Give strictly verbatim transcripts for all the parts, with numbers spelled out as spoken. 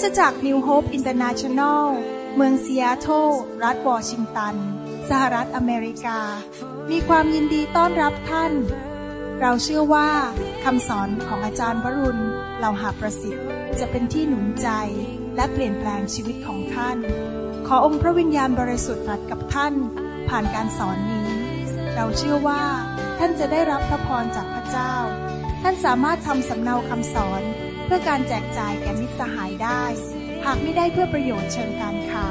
สตจักร New Hope International เมืองซีแอตเทิลรัฐวอชิงตันสหรัฐอเมริกามีความยินดีต้อนรับท่านเราเชื่อว่าคำสอนของอาจารย์วรุณเหล่าหาประสิทธิ์จะเป็นที่หนุนใจและเปลี่ยนแปลงชีวิตของท่านขอองค์พระวิญญาณบริสุทธิ์ตรัสกับท่านผ่านการสอนนี้เราเชื่อว่าท่านจะได้รับพระพรจากพระเจ้าท่านสามารถทำสำเนาคำสอนเพื่อการแจกจ่ายแก่มิตรสหายได้หากไม่ได้เพื่อประโยชน์เชิงการค้า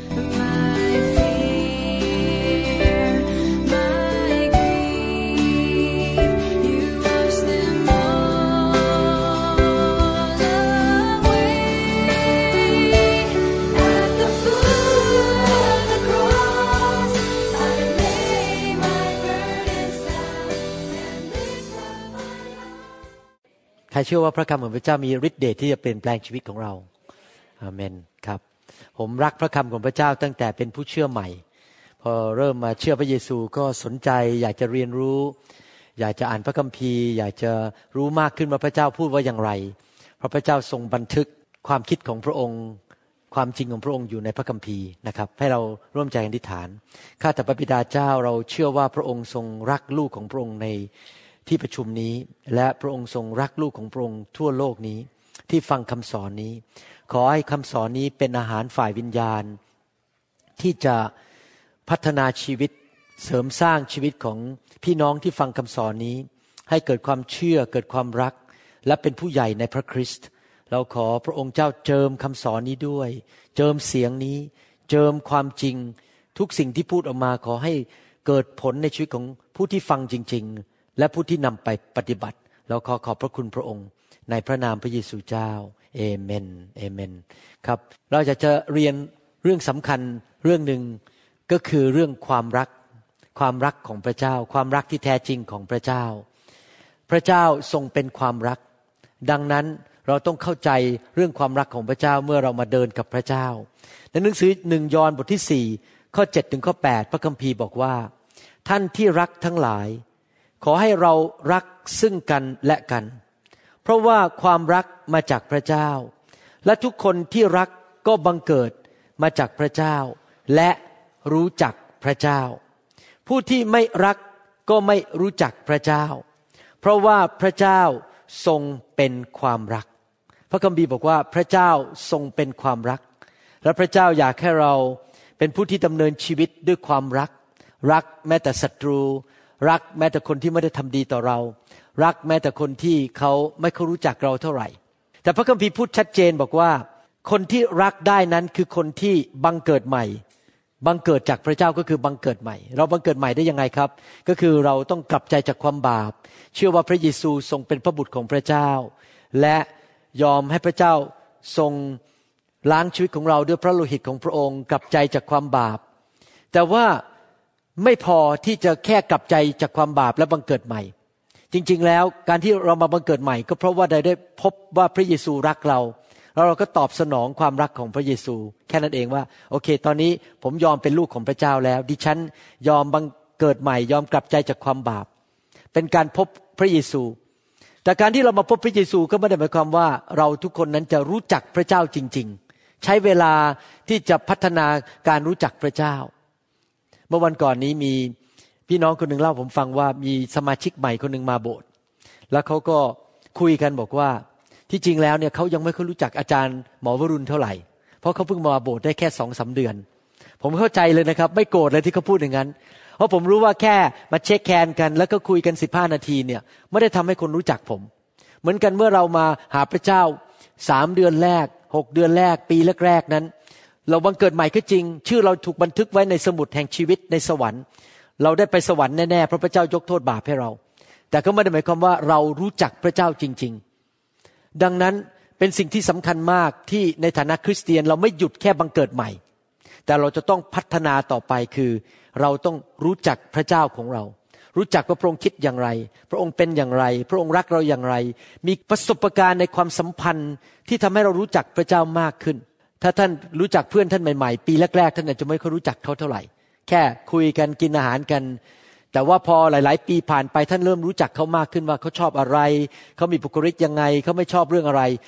ใครเชื่อว่าพระคำของพระเจ้ามีฤทธิ์เดชที่จะเปลี่ยนแปลงชีวิตของเราอาเมนครับผมรักพระคำของพระเจ้าตั้งแต่เป็นผู้เชื่อใหม่พอเริ่มมาเชื่อพระเยซูก็สนใจอยากจะเรียนรู้อยากจะอ่านพระคัมภีร์อยากจะรู้มากขึ้นว่าพระเจ้าพูดว่าอย่างไรเพราะพระเจ้าทรงบันทึกความคิดของพระองค์ความจริงของพระองค์อยู่ในพระคัมภีร์นะครับให้เราร่วมใจอธิษฐานข้าแต่พระบิดาเจ้าเราเชื่อว่าพระองค์ทรงรักลูกของพระองค์ในที่ประชุมนี้และพระองค์ทรงรักลูกของพระองค์ทั่วโลกนี้ที่ฟังคำสอนนี้ขอให้คำสอนนี้เป็นอาหารฝ่ายวิญญาณที่จะพัฒนาชีวิตเสริมสร้างชีวิตของพี่น้องที่ฟังคำสอนนี้ให้เกิดความเชื่อเกิดความรักและเป็นผู้ใหญ่ในพระคริสต์เราขอพระองค์เจ้าเจิมคำสอนนี้ด้วยเจิมเสียงนี้เจิมความจริงทุกสิ่งที่พูดออกมาขอให้เกิดผลในชีวิตของผู้ที่ฟังจริงๆและผู้ที่นำไปปฏิบัติเราขอขอบพระคุณพระองค์ในพระนามพระเยซูเจ้าเอเมนเอเมนครับเราจะจะเรียนเรื่องสำคัญเรื่องหนึ่งก็คือเรื่องความรักความรักของพระเจ้าความรักที่แท้จริงของพระเจ้าพระเจ้าทรงเป็นความรักดังนั้นเราต้องเข้าใจเรื่องความรักของพระเจ้าเมื่อเรามาเดินกับพระเจ้าในหนังสือหนึ่งยอห์นบทที่สี่ข้อเจ็ดถึงข้อแปดพระคัมภีร์บอกว่าท่านที่รักทั้งหลายขอให้เรารักซึ่งกันและกันเพราะว่าความรักมาจากพระเจ้าและทุกคนที่รักก็บังเกิดมาจากพระเจ้าและรู้จักพระเจ้าผู้ที่ไม่รักก็ไม่รู้จักพระเจ้าเพราะว่าพระเจ้าทรงเป็นความรักพระคัมภีร์บอกว่าพระเจ้าทรงเป็นความรักและพระเจ้าอยากให้เราเป็นผู้ที่ดำเนินชีวิตด้วยความรักรักแม้แต่ศัตรูรักแม้แต่คนที่ไม่ได้ทำดีต่อเรารักแม้แต่คนที่เขาไม่เขารู้จักเราเท่าไหร่แต่พระคัมภีร์พูดชัดเจนบอกว่าคนที่รักได้นั้นคือคนที่บังเกิดใหม่บังเกิดจากพระเจ้าก็คือบังเกิดใหม่เราบังเกิดใหม่ได้ยังไงครับก็คือเราต้องกลับใจจากความบาปเชื่อว่าพระเยซูทรงเป็นพระบุตรของพระเจ้าและยอมให้พระเจ้าทรงล้างชีวิตของเราด้วยพระโลหิตของพระองค์กลับใจจากความบาปแต่ว่าไม่พอที่จะแค่กลับใจจากความบาปและบังเกิดใหม่จริงๆแล้วการที่เรามาบังเกิดใหม่ก็เพราะว่าได้ได้พบว่าพระเยซูรักเราแล้วเราก็ตอบสนองความรักของพระเยซูแค่นั้นเองว่าโอเคตอนนี้ผมยอมเป็นลูกของพระเจ้าแล้วดิฉันยอมบังเกิดใหม่ยอมกลับใจจากความบาปเป็นการพบพระเยซูแต่การที่เรามาพบพระเยซูก็ไม่ได้หมายความว่าเราทุกคนนั้นจะรู้จักพระเจ้าจริงๆใช้เวลาที่จะพัฒนาการรู้จักพระเจ้าเมื่อวันก่อนนี้มีพี่น้องคนหนึ่งเล่าผมฟังว่ามีสมาชิกใหม่คนหนึ่งมาโบสถ์แล้วเขาก็คุยกันบอกว่าที่จริงแล้วเนี่ยเขายังไม่ค่อยรู้จักอาจารย์หมอวรุณเท่าไหร่เพราะเขาเพิ่งมาโบสถ์ได้แค่ สองถึงสาม เดือนผมเข้าใจเลยนะครับไม่โกรธเลยที่เขาพูดอย่างนั้นเพราะผมรู้ว่าแค่มาเช็คแคนกันแล้วก็คุยกันสิบห้านาทีเนี่ยไม่ได้ทำให้คนรู้จักผมเหมือนกันเมื่อเรามาหาพระเจ้าสามเดือนแรกหกเดือนแรกปีแรกๆนั้นเราบังเกิดใหม่ก็จริงชื่อเราถูกบันทึกไว้ในสมุดแห่งชีวิตในสวรรค์เราได้ไปสวรรค์แน่ๆเพราะพระเจ้ายกโทษบาปให้เราแต่ก็ไม่ได้หมายความว่าเรารู้จักพระเจ้าจริงๆดังนั้นเป็นสิ่งที่สำคัญมากที่ในฐานะคริสเตียนเราไม่หยุดแค่บังเกิดใหม่แต่เราจะต้องพัฒนาต่อไปคือเราต้องรู้จักพระเจ้าของเรารู้จักว่าพระองค์คิดอย่างไรพระองค์เป็นอย่างไรพระองค์รักเราอย่างไรมีประสบการณ์ในความสัมพันธ์ที่ทำให้เรารู้จักพระเจ้ามากขึ้นถ้าท่านรู้จักเพื่อนท่านใหม่ๆปีแรกๆท่านอาจจะไม่ค่อยรู้จักเขาเท่าไหร่แค่คุยกันกินอาหารกันแต่ว่าพอหลายๆปีผ่านไปท่านเริ่มรู้จักเขามากขึ้นว่าเขาชอบอะไรเขามีบุคลิกยังไงเขาไม่ชอบเรื่องอะไร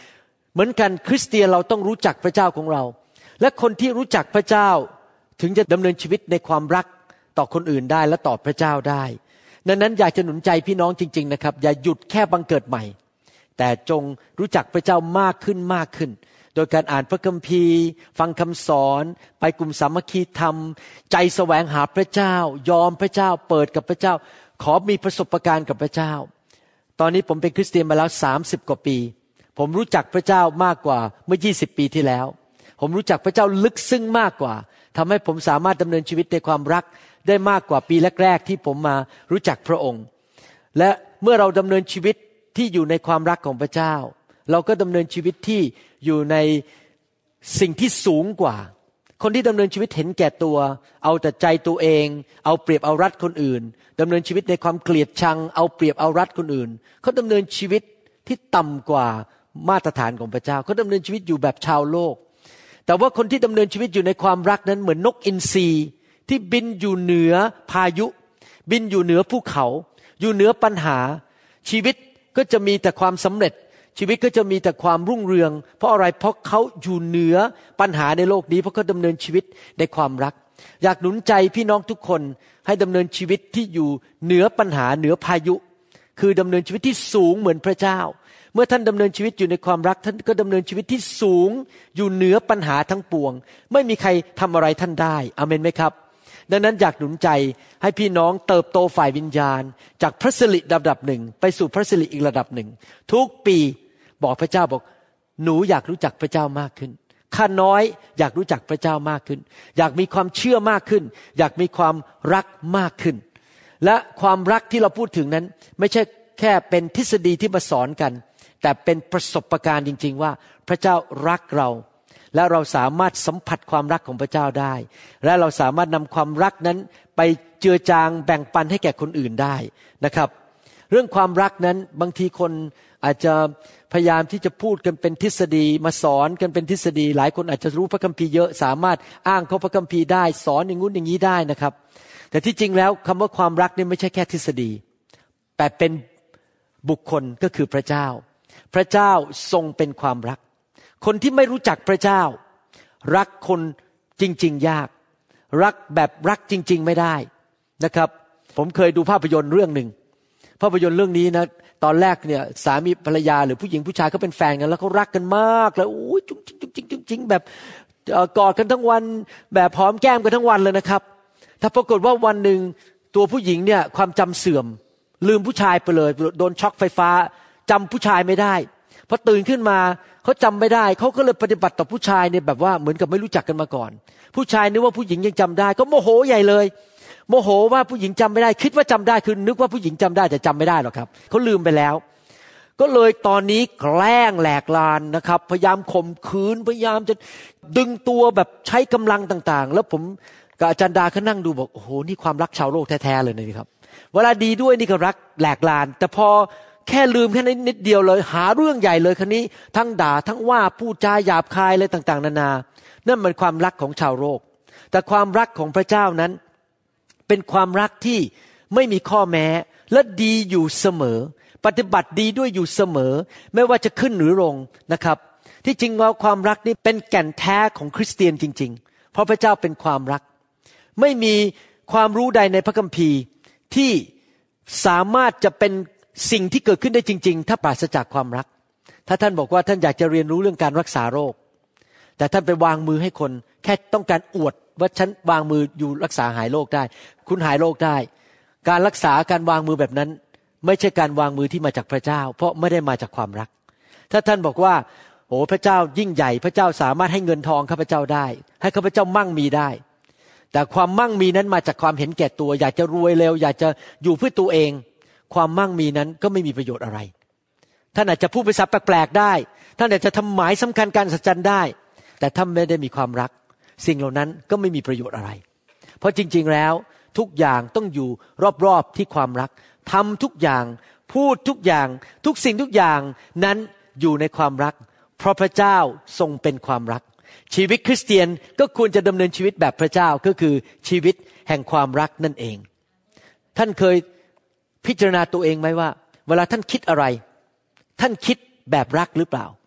เหมือนกันคริสเตียนเราต้องรู้จักพระเจ้าของเราและคนที่รู้จักพระเจ้าถึงจะดำเนินชีวิตในความรักต่อคนอื่นได้และต่อพระเจ้าได้ดังนั้นอยากจะหนุนใจพี่น้องจริงๆนะครับอย่าหยุดแค่บังเกิดใหม่แต่จงรู้จักพระเจ้ามากขึ้นมากขึ้นโดยการอ่านพระคัมภีร์ฟังคำสอนไปกลุ่มสามัคคีธรรมใจแสวงหาพระเจ้ายอมพระเจ้าเปิดกับพระเจ้าขอมีประสบการณ์กับพระเจ้าตอนนี้ผมเป็นคริสเตียนมาแล้วสามสิบกว่าปีผมรู้จักพระเจ้ามากกว่าเมื่อยี่สิบปีที่แล้วผมรู้จักพระเจ้าลึกซึ้งมากกว่าทำให้ผมสามารถดำเนินชีวิตในความรักได้มากกว่าปีแรกๆที่ผมมารู้จักพระองค์และเมื่อเราดำเนินชีวิตที่อยู่ในความรักของพระเจ้าเราก็ดำเนินชีวิตที่อยู่ในสิ่งที่สูงกว่าคนที่ดำเนินชีวิตเห็นแก่ตัวเอาแต่ใจตัวเองเอาเปรียบเอารัดคนอื่นดำเนินชีวิตในความเกลียดชังเอาเปรียบเอารัดคนอื่นเขาดำเนินชีวิตที่ต่ำกว่ามาตรฐานของพระเจ้าเขาดำเนินชีวิตอยู่แบบชาวโลกแต่ว่าคนที่ดำเนินชีวิตอยู่ในความรักนั้นเหมือนนกอินทรีที่บินอยู่เหนือพายุบินอยู่เหนือภูเขาอยู่เหนือปัญหาชีวิตก็จะมีแต่ความสำเร็จชีวิตก็จะมีแต่ความรุ่งเรืองเพราะอะไรเพราะเขาอยู่เหนือปัญหาในโลกนี้เพราะเขาดำเนินชีวิตในความรักอยากหนุนใจพี่น้องทุกคนให้ดำเนินชีวิตที่อยู่เหนือปัญหาเหนือพายุคือดำเนินชีวิตที่สูงเหมือนพระเจ้าเมื่อท่านดำเนินชีวิตอยู่ในความรักท่านก็ดำเนินชีวิตที่สูงอยู่เหนือปัญหาทั้งปวงไม่มีใครทำอะไรท่านได้อาเมนไหมครับดังนั้นอยากหนุนใจให้พี่น้องเติบโตฝ่ายวิญญาณจากพระสิริระดับหนึ่งไปสู่พระสิริอีกระดับหนึ่งทุกปีบอกพระเจ้าบอกหนูอยากรู้จักพระเจ้ามากขึ้นข้าน้อยอยากรู้จักพระเจ้ามากขึ้นอยากมีความเชื่อมากขึ้นอยากมีความรักมากขึ้นและความรักที่เราพูดถึงนั้นไม่ใช่แค่เป็นทฤษฎีที่มาสอนกันแต่เป็นประสบการณ์จริงๆว่าพระเจ้ารักเราและเราสามารถสัมผัสความรักของพระเจ้าได้และเราสามารถนำความรักนั้นไปเจือจางแบ่งปันให้แก่คนอื่นได้นะครับเรื่องความรักนั้นบางทีคนอาจจะพยายามที่จะพูดกันเป็นทฤษฎีมาสอนกันเป็นทฤษฎีหลายคนอาจจะรู้พระคัมภีร์เยอะสามารถอ้างเข้าพระคัมภีร์ได้สอนอย่างงู้นอย่างนี้ได้นะครับแต่ที่จริงแล้วคำว่าความรักนี่ไม่ใช่แค่ทฤษฎีแต่เป็นบุคคลก็คือพระเจ้าพระเจ้าทรงเป็นความรักคนที่ไม่รู้จักพระเจ้ารักคนจริงๆยากรักแบบรักจริงๆไม่ได้นะครับผมเคยดูภาพยนตร์เรื่องหนึ่งภาพยนตร์เรื่องนี้นะตอนแรกเนี่ยสามีภรรยาหรือผู้หญิงผู้ชายเขาเป็นแฟนกันแล้วเขารักกันมากแล้วโอ้ยจุ๊งจิ๊งจุ๊งจิ๊งจุ๊งจิ๊งแบบกอดกันทั้งวันแบบหอมแก้มกันทั้งวันเลยนะครับถ้าปรากฏว่าวันหนึ่งตัวผู้หญิงเนี่ยความจำเสื่อมลืมผู้ชายไปเลยโดนช็อคไฟฟ้าจำผู้ชายไม่ได้พอตื่นขึ้นมาเขาจำไม่ได้เขาก็เลยปฏิบัติต่อผู้ชายเนี่ยแบบว่าเหมือนกับไม่รู้จักกันมาก่อนผู้ชายนึกว่าผู้หญิงยังจำได้ก็โมโหใหญ่เลยโมโหว่าผู้หญิงจำไม่ได้คิดว่าจำได้คือนึกว่าผู้หญิงจำได้แต่จำไม่ได้หรอกครับเขาลืมไปแล้วก็เลยตอนนี้แกล้งแหลกลานนะครับพยายามข่มขืนพยายามจะดึงตัวแบบใช้กำลังต่างๆแล้วผมกับอาจารย์ดาเขานั่งดูบอกโอ้โหนี่ความรักชาวโลกแท้ๆเลยนะครับเวลาดีด้วยนี่ก็รักแหลกลานแต่พอแค่ลืมแค่นิดเดียวเลยหาเรื่องใหญ่เลยคันนี้ทั้งด่าทั้งว่าพูดจาหยาบคายอะไรต่างๆนานานั่นมันความรักของชาวโลกแต่ความรักของพระเจ้านั้นเป็นความรักที่ไม่มีข้อแม้และดีอยู่เสมอปฏิบัติดีด้วยอยู่เสมอไม่ว่าจะขึ้นหรือลงนะครับที่จริงแล้วความรักนี้เป็นแก่นแท้ของคริสเตียนจริงๆเพราะพระเจ้าเป็นความรักไม่มีความรู้ใดในพระคัมภีร์ที่สามารถจะเป็นสิ่งที่เกิดขึ้นได้จริงๆถ้าปราศจากความรักถ้าท่านบอกว่าท่านอยากจะเรียนรู้เรื่องการรักษาโรคแต่ท่านไปวางมือให้คนแค่ต้องการอวดว่าฉันวางมืออยู่รักษาหายโรคได้คุณหายโรคได้การรักษาการวางมือแบบนั้นไม่ใช่การวางมือที่มาจากพระเจ้าเพราะไม่ได้มาจากความรักถ้าท่านบอกว่าโอ้พระเจ้ายิ่งใหญ่พระเจ้าสามารถให้เงินทองข้าพเจ้าได้ให้ข้าพเจ้ามั่งมีได้แต่ความมั่งมีนั้นมาจากความเห็นแก่ตัวอยากจะรวยเร็วอยากจะอยู่เพื่อตัวเองความมั่งมีนั้นก็ไม่มีประโยชน์อะไรท่านอาจจะพูดภาษาแปลกๆได้ท่านอาจจะทำหมายสำคัญการสัจจันได้แต่ถ้าไม่ได้มีความรักสิ่งเหล่านั้นก็ไม่มีประโยชน์อะไรเพราะจริงๆแล้วทุกอย่างต้องอยู่รอบๆที่ความรักทำทุกอย่างพูดทุกอย่างทุกสิ่งทุกอย่างนั้นอยู่ในความรักเพราะพระเจ้าทรงเป็นความรักชีวิตคริสเตียนก็ควรจะดำเนินชีวิตแบบพระเจ้าก็คือชีวิตแห่งความรักนั่นเองท่านเคยพิจารณาตัวเองไหมว่าเวลาท่านคิดอะไรท่านคิดแบบรักหรือเปล่าห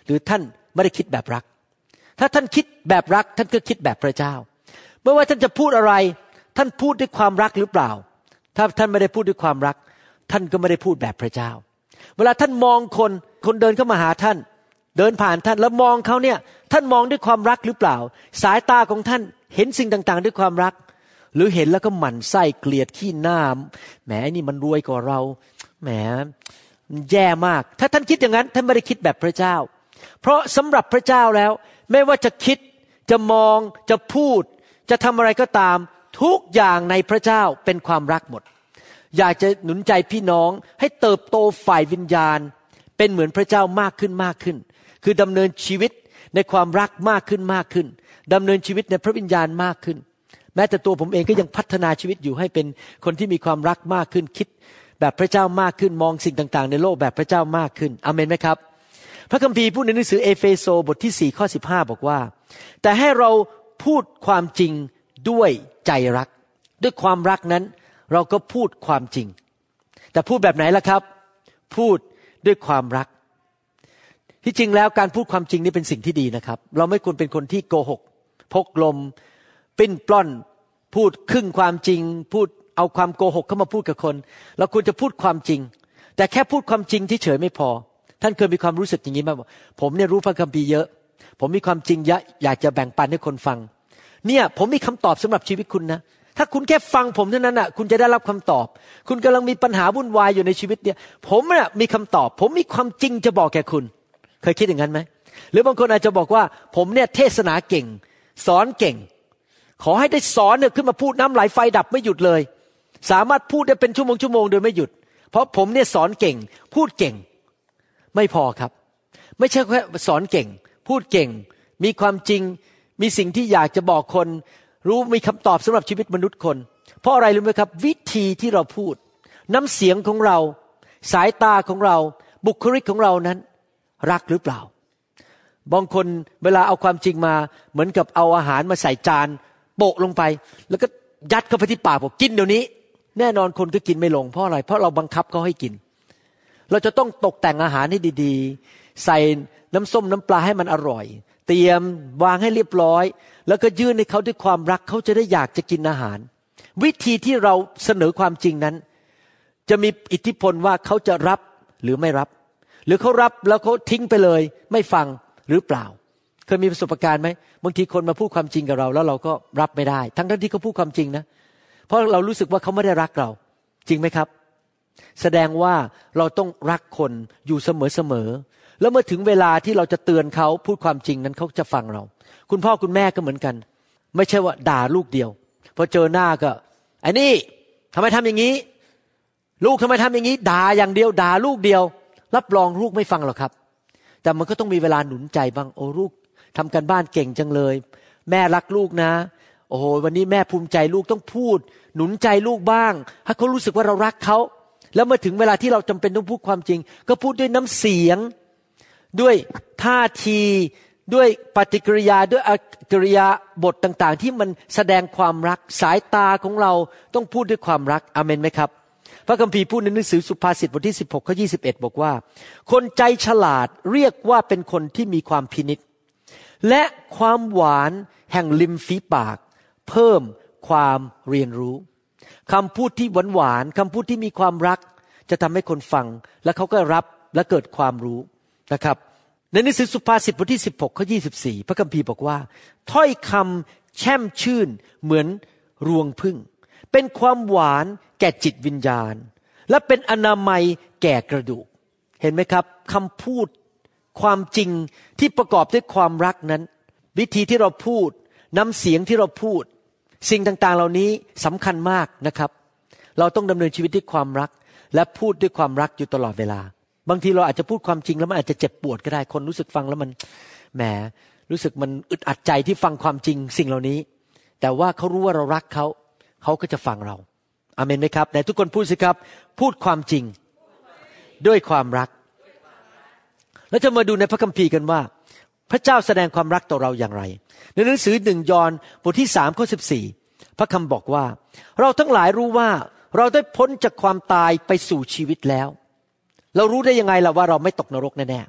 รือท่านไม่ได้คิดแบบรักถ้าท่านคิดแบบรักท่านก็คิดแบบพระเจ้าไม่ว่าท่านจะพูดอะไรท่านพูดด้วยความรักหรือเปล่าถ้าท่านไม่ได้พูดด้วยความรักท่านก็ไม่ได้พูดแบบพระเจ้าเวลาท่านมองคนคนเดินเข้ามาหาท่านเดินผ่านท่านแล้วมองเขาเนี่ยท่านมองด้วยความรักหรือเปล่าสายตาของท่านเห็นสิ่งต่างๆด้วยความรักหรือเห็นแล้วก็หมั่นไส้เกลียดขี้หน้าแหมนี่มันรวยกว่าเราแหมแย่มากถ้าท่านคิดอย่างนั้นท่านไม่ได้คิดแบบพระเจ้าเพราะสำหรับพระเจ้าแล้วไม่ว่าจะคิดจะมองจะพูดจะทำอะไรก็ตามทุกอย่างในพระเจ้าเป็นความรักหมดอยากจะหนุนใจพี่น้องให้เติบโตฝ่ายวิญญาณเป็นเหมือนพระเจ้ามากขึ้นมากขึ้นคือดำเนินชีวิตในความรักมากขึ้นมากขึ้นดำเนินชีวิตในพระวิญญาณมากขึ้นแม้แต่ตัวผมเองก็ยังพัฒนาชีวิตอยู่ให้เป็นคนที่มีความรักมากขึ้นคิดแบบพระเจ้ามากขึ้นมองสิ่งต่างๆในโลกแบบพระเจ้ามากขึ้นอาเมนไหมครับพระคัมภีร์พูดในหนังสือเอเฟโซบทที่สี่ข้อสิบห้าบอกว่าแต่ให้เราพูดความจริงด้วยใจรักด้วยความรักนั้นเราก็พูดความจริงแต่พูดแบบไหนล่ะครับพูดด้วยความรักที่จริงแล้วการพูดความจริงนี่เป็นสิ่งที่ดีนะครับเราไม่ควรเป็นคนที่โกหกพกลมปิ้นปล้อนพูดครึ่งความจริงพูดเอาความโกหกเข้ามาพูดกับคนเราควรจะพูดความจริงแต่แค่พูดความจริงที่เฉยไม่พอท่านเคยมีความรู้สึกอย่างนี้ไหมผมเนี่ยรู้พระคัมภีร์เยอะผมมีความจริงเยอะอยากจะแบ่งปันให้คนฟังเนี่ยผมมีคำตอบสำหรับชีวิตคุณนะถ้าคุณแค่ฟังผมเท่านั้นน่ะคุณจะได้รับคำตอบคุณกำลังมีปัญหาวุ่นวายอยู่ในชีวิตเนี่ยผมน่ะมีคำตอบผมมีความจริงจะบอกแก่คุณเคยคิดอย่างนั้นไหมหรือบางคนอาจจะบอกว่าผมเนี่ยเทศนาเก่งสอนเก่งขอให้ได้สอนเนี่ยขึ้นมาพูดน้ำไหลไฟดับไม่หยุดเลยสามารถพูดได้เป็นชั่วโมงชั่วโมงโดยไม่หยุดเพราะผมเนี่ยสอนเก่งพูดเก่งไม่พอครับไม่ใช่แค่สอนเก่งพูดเก่งมีความจริงมีสิ่งที่อยากจะบอกคนรู้มีคำตอบสำหรับชีวิตมนุษย์คนเพราะอะไรรู้ไหมครับวิธีที่เราพูดน้ำเสียงของเราสายตาของเราบุคลิกของเรานั้นรักหรือเปล่าบางคนเวลาเอาความจริงมาเหมือนกับเอาอาหารมาใส่จานโปะลงไปแล้วก็ยัดเข้าไปที่ปากบอกกินเดี๋ยวนี้แน่นอนคนก็กินไม่ลงเพราะอะไรเพราะเราบังคับเขาให้กินเราจะต้องตกแต่งอาหารให้ดีๆใส่น้ำส้มน้ำปลาให้มันอร่อยเตรียมวางให้เรียบร้อยแล้วก็ยื่นให้เขาด้วยความรักเขาจะได้อยากจะกินอาหารวิธีที่เราเสนอความจริงนั้นจะมีอิทธิพลว่าเขาจะรับหรือไม่รับหรือเขารับแล้วเขาทิ้งไปเลยไม่ฟังหรือเปล่าเคยมีประสบการณ์ไหมบางทีคนมาพูดความจริงกับเราแล้วเราก็รับไม่ได้ทั้งๆที่เขาพูดความจริงนะเพราะเรารู้สึกว่าเขาไม่ได้รักเราจริงไหมครับแสดงว่าเราต้องรักคนอยู่เสมอๆแล้วเมื่อถึงเวลาที่เราจะเตือนเขาพูดความจริงนั้นเขาจะฟังเราคุณพ่อคุณแม่ก็เหมือนกันไม่ใช่ว่าด่าลูกเดียวพอเจอหน้าก็ไอ้นี่ทำไมทำอย่างนี้ลูกทำไมทำอย่างนี้ด่าอย่างเดียวด่าลูกเดียวรับรองลูกไม่ฟังหรอกครับแต่มันก็ต้องมีเวลาหนุนใจบ้างโอ้ลูกทำการบ้านเก่งจังเลยแม่รักลูกนะโอ้โหวันนี้แม่ภูมิใจลูกต้องพูดหนุนใจลูกบ้างให้เขารู้สึกว่าเรารักเขาแล้วเมื่อถึงเวลาที่เราจำเป็นต้องพูดความจริงก็พูดด้วยน้ำเสียงด้วยท่าทีด้วยปฏิกิริยาด้วยกิริยาบทต่างๆที่มันแสดงความรักสายตาของเราต้องพูดด้วยความรักอาเมนไหมครับพระคัมภีร์พูดในหนังสือสุภาษิตบทที่สิบหกข้อยี่สิบเอ็ดบอกว่าคนใจฉลาดเรียกว่าเป็นคนที่มีความพินิจและความหวานแห่งริมฝีปากเพิ่มความเรียนรู้คำพูดที่หวานๆคำพูดที่มีความรักจะทำให้คนฟังและเขาก็รับและเกิดความรู้นะครับในหนังสือสุภาษิตบทที่สิบหกข้อยี่สิบสี่พระคัมภีร์บอกว่าถ้อยคำแช่มชื่นเหมือนรวงผึ้งเป็นความหวานแก่จิตวิญญาณและเป็นอนามัยแก่กระดูกเห็นไหมครับคำพูดความจริงที่ประกอบด้วยความรักนั้นวิธีที่เราพูดน้ำเสียงที่เราพูดสิ่งต่างๆเหล่านี้สำคัญมากนะครับเราต้องดำเนินชีวิตด้วยความรักและพูดด้วยความรักอยู่ตลอดเวลาบางทีเราอาจจะพูดความจริงแล้วมันอาจจะเจ็บปวดก็ได้คนรู้สึกฟังแล้วมันแหมรู้สึกมันอึดอัดใจที่ฟังความจริงสิ่งเหล่านี้แต่ว่าเขารู้ว่าเรารักเขาเขาก็จะฟังเราอาเมนไหมครับแต่ทุกคนพูดสิครับพูดความจริงด้วยความรักแล้วจะมาดูในพระคัมภีร์กันว่าพระเจ้าแสดงความรักต่อเราอย่างไรในหนังสือหนึ่งยอห์นบทที่สามข้อสิบสี่พระคำบอกว่าเราทั้งหลายรู้ว่าเราได้พ้นจากความตายไปสู่ชีวิตแล้วเรารู้ได้ยังไงล่ะว่าเราไม่ตกนรกแน่ๆ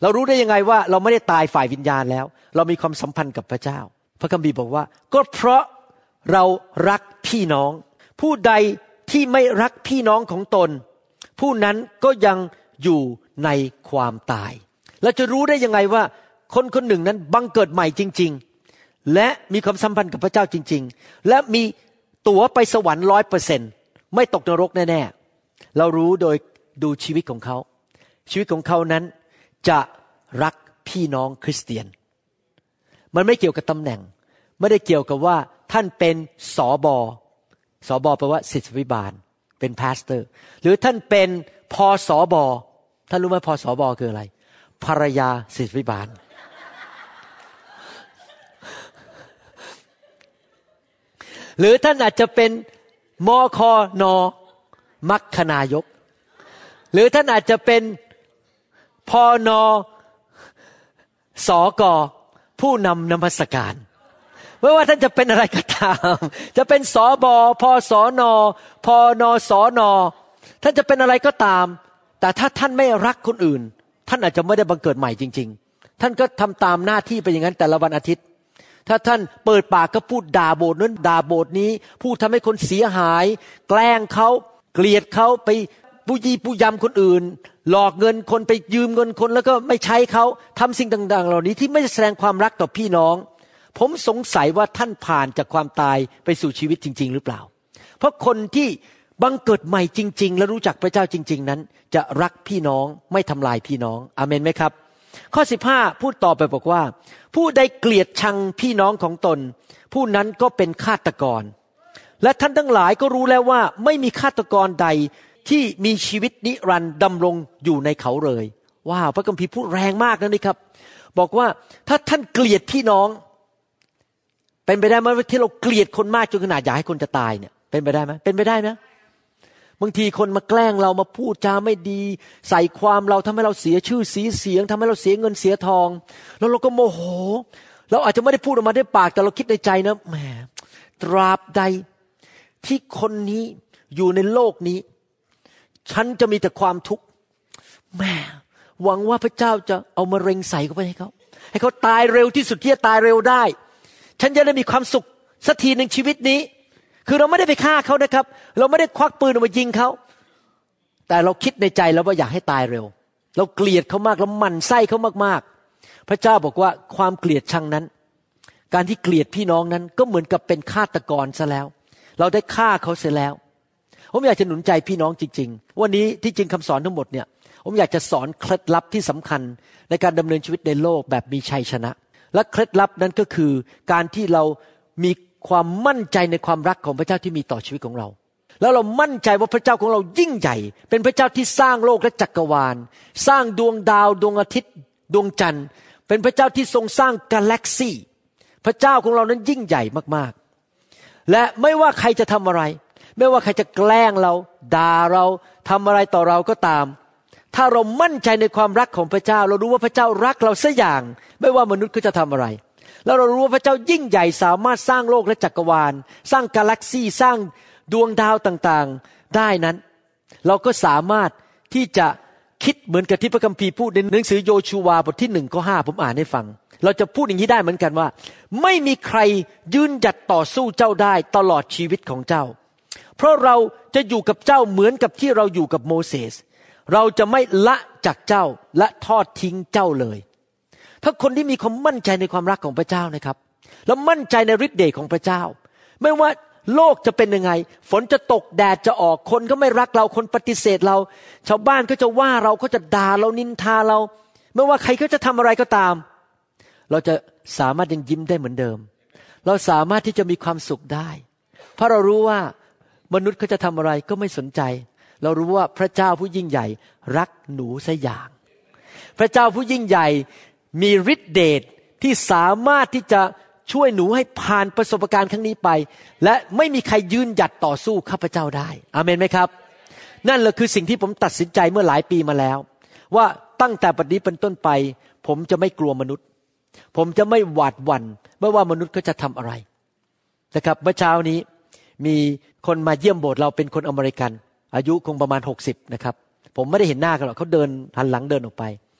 เรารู้ได้ยังไงว่าเราไม่ได้ตายฝ่ายวิญญาณแล้วเรามีความสัมพันธ์กับพระเจ้าพระคัมภีร์บอกว่าก็เพราะเรารักพี่น้องผู้ใดที่ไม่รักพี่น้องของตนผู้นั้นก็ยังอยู่ในความตายเราจะรู้ได้ยังไงว่าคนคนหนึ่งนั้นบังเกิดใหม่จริงๆและมีความสัมพันธ์กับพระเจ้าจริงๆและมีตั๋วไปสวรรค์ ร้อยเปอร์เซ็นต์ ไม่ตกนรกแน่ๆเรารู้โดยดูชีวิตของเขาชีวิตของเขานั้นจะรักพี่น้องคริสเตียนมันไม่เกี่ยวกับตำแหน่งไม่ได้เกี่ยวกับว่าท่านเป็นสบสบแปลว่าศิษยวิบาลเป็นพาสเตอร์หรือท่านเป็นพสบท่านรู้ไหมพสบคืออะไรภรรยาศิษยวิบาลหรือท่านอาจจะเป็นมคนมัคคนายกหรือท่านอาจจะเป็นพนสกผู้นำนมัสการไม่ว่าท่านจะเป็นอะไรก็ตามจะเป็นสบพสนพนสนท่านจะเป็นอะไรก็ตามแต่ถ้าท่านไม่รักคนอื่นท่านอาจจะไม่ได้บังเกิดใหม่จริงๆท่านก็ทำตามหน้าที่ไปอย่างนั้นแต่ละวันอาทิตย์ถ้าท่านเปิดปากก็พูดด่าโบสถ์นั้นด่าโบสถ์นี้พูดทำให้คนเสียหายแกล้งเขาเกลียดเขาไปผู้ยี่ผู้ยำคนอื่นหลอกเงินคนไปยืมเงินคนแล้วก็ไม่ใช้เขาทำสิ่งต่างๆเหล่านี้ที่ไม่แสดงความรักต่อพี่น้องผมสงสัยว่าท่านผ่านจากความตายไปสู่ชีวิตจริงๆหรือเปล่าเพราะคนที่บังเกิดใหม่จริงๆและรู้จักพระเจ้าจริงๆนั้นจะรักพี่น้องไม่ทำลายพี่น้องอาเมนไหมครับข้อสิบห้าพูดต่อไปบอกว่าผู้ใดเกลียดชังพี่น้องของตนผู้นั้นก็เป็นฆาตกรและท่านทั้งหลายก็รู้แล้วว่าไม่มีฆาตกรใดที่มีชีวิตนิรันดร์ดำรงอยู่ในเขาเลยว้าวพระคัมภีร์พูดแรงมากนะนี่ครับบอกว่าถ้าท่านเกลียดพี่น้องเป็นไปได้ไหมว่าที่เราเกลียดคนมากจนขนาดอยากให้คนจะตายเนี่ยเป็นไปได้ไหมเป็นไปได้นะบางทีคนมาแกล้งเรามาพูดจาไม่ดีใส่ความเราทำให้เราเสียชื่อเสียเสียงทำให้เราเสียเงินเสียทองแล้วเราก็โมโหเราอาจจะไม่ได้พูดออกมาด้วยปากแต่เราคิดในใจนะแหมตราบใดที่คนนี้อยู่ในโลกนี้ฉันจะมีแต่ความทุกข์แหมหวังว่าพระเจ้าจะเอามะเร็งใส่เข้าไปให้เขาให้เขาตายเร็วที่สุดที่จะตายเร็วได้ฉันจะได้มีความสุขสักทีในชีวิตนี้คือเราไม่ได้ไปฆ่าเขานะครับเราไม่ได้ควักปืนออกมายิงเขาแต่เราคิดในใจแล้วว่าอยากให้ตายเร็วเราเกลียดเขามากแล้วหมั่นไส้เขามากๆพระเจ้าบอกว่าความเกลียดชังนั้นการที่เกลียดพี่น้องนั้นก็เหมือนกับเป็นฆาตกรซะแล้วเราได้ฆ่าเขาเสียแล้วผมอยากจะหนุนใจพี่น้องจริงๆวันนี้ที่จริงคำสอนทั้งหมดเนี่ยผมอยากจะสอนเคล็ดลับที่สำคัญในการดำเนินชีวิตในโลกแบบมีชัยชนะและเคล็ดลับนั้นก็คือการที่เรามีความมั่นใจในความรักของพระเจ้าที่มีต่อชีวิตของเราแล้วเรามั่นใจว่าพระเจ้าของเรายิ่งใหญ่เป็นพระเจ้าที่สร้างโลกและจักรวาลสร้างดวงดาวดวงอาทิตย์ดวงจันทร์เป็นพระเจ้าที่ทรงสร้างกาแล็กซี่พระเจ้าของเรานั้นยิ่งใหญ่มากๆและไม่ว่าใครจะทำอะไรไม่ว่าใครจะแกล้งเราด่าเราทำอะไรต่อเราก็ตามถ้าเรามั่นใจในความรักของพระเจ้าเรารู้ว่าพระเจ้ารักเราสักอย่างไม่ว่ามนุษย์ก็จะทำอะไรแล้วเรารู้ว่าพระเจ้ายิ่งใหญ่สามารถสร้างโลกและจักรวาลสร้างกาแล็กซี่สร้างดวงดาวต่างๆได้นั้นเราก็สามารถที่จะคิดเหมือนกับที่พระคัมภีร์พูดในหนังสือโยชูวาบทที่หนึ่งข้อห้าผมอ่านให้ฟังเราจะพูดอย่างนี้ได้เหมือนกันว่าไม่มีใครยืนหยัดต่อสู้เจ้าได้ตลอดชีวิตของเจ้าเพราะเราจะอยู่กับเจ้าเหมือนกับที่เราอยู่กับโมเสสเราจะไม่ละจากเจ้าและทอดทิ้งเจ้าเลยถ้าคนที่มีความมั่นใจในความรักของพระเจ้านะครับแล้วมั่นใจในฤทธิ์เดชของพระเจ้าไม่ว่าโลกจะเป็นยังไงฝนจะตกแดดจะออกคนก็ไม่รักเราคนปฏิเสธเราชาวบ้านก็จะว่าเราก็จะด่าเรานินทาเราไม่ว่าใครก็จะทำอะไรก็ตามเราจะสามารถยังยิ้มได้เหมือนเดิมเราสามารถที่จะมีความสุขได้เพราะเรารู้ว่ามนุษย์เขาจะทำอะไรก็ไม่สนใจเรารู้ว่าพระเจ้าผู้ยิ่งใหญ่รักหนูสักอย่างพระเจ้าผู้ยิ่งใหญ่มีฤทธิเดชที่สามารถที่จะช่วยหนูให้ผ่านประสบการณ์ครั้งนี้ไปและไม่มีใครยืนหยัดต่อสู้ข้าพเจ้าได้อาเมนไหมครับนั่นแหละคือสิ่งที่ผมตัดสินใจเมื่อหลายปีมาแล้วว่าตั้งแต่บัดนี้เป็นต้นไปผมจะไม่กลัวมนุษย์ผมจะไม่หวาดหวั่นไม่ว่ามนุษย์ก็จะทำอะไรนะครับเมื่อเช้านี้มีคนมาเยี่ยมโบสถ์เราเป็นคนอเมริกันอายุคงประมาณหกสิบนะครับผมไม่ได้เห็นหน้ากันหรอกเขาเดินหันหลังเดินออกไป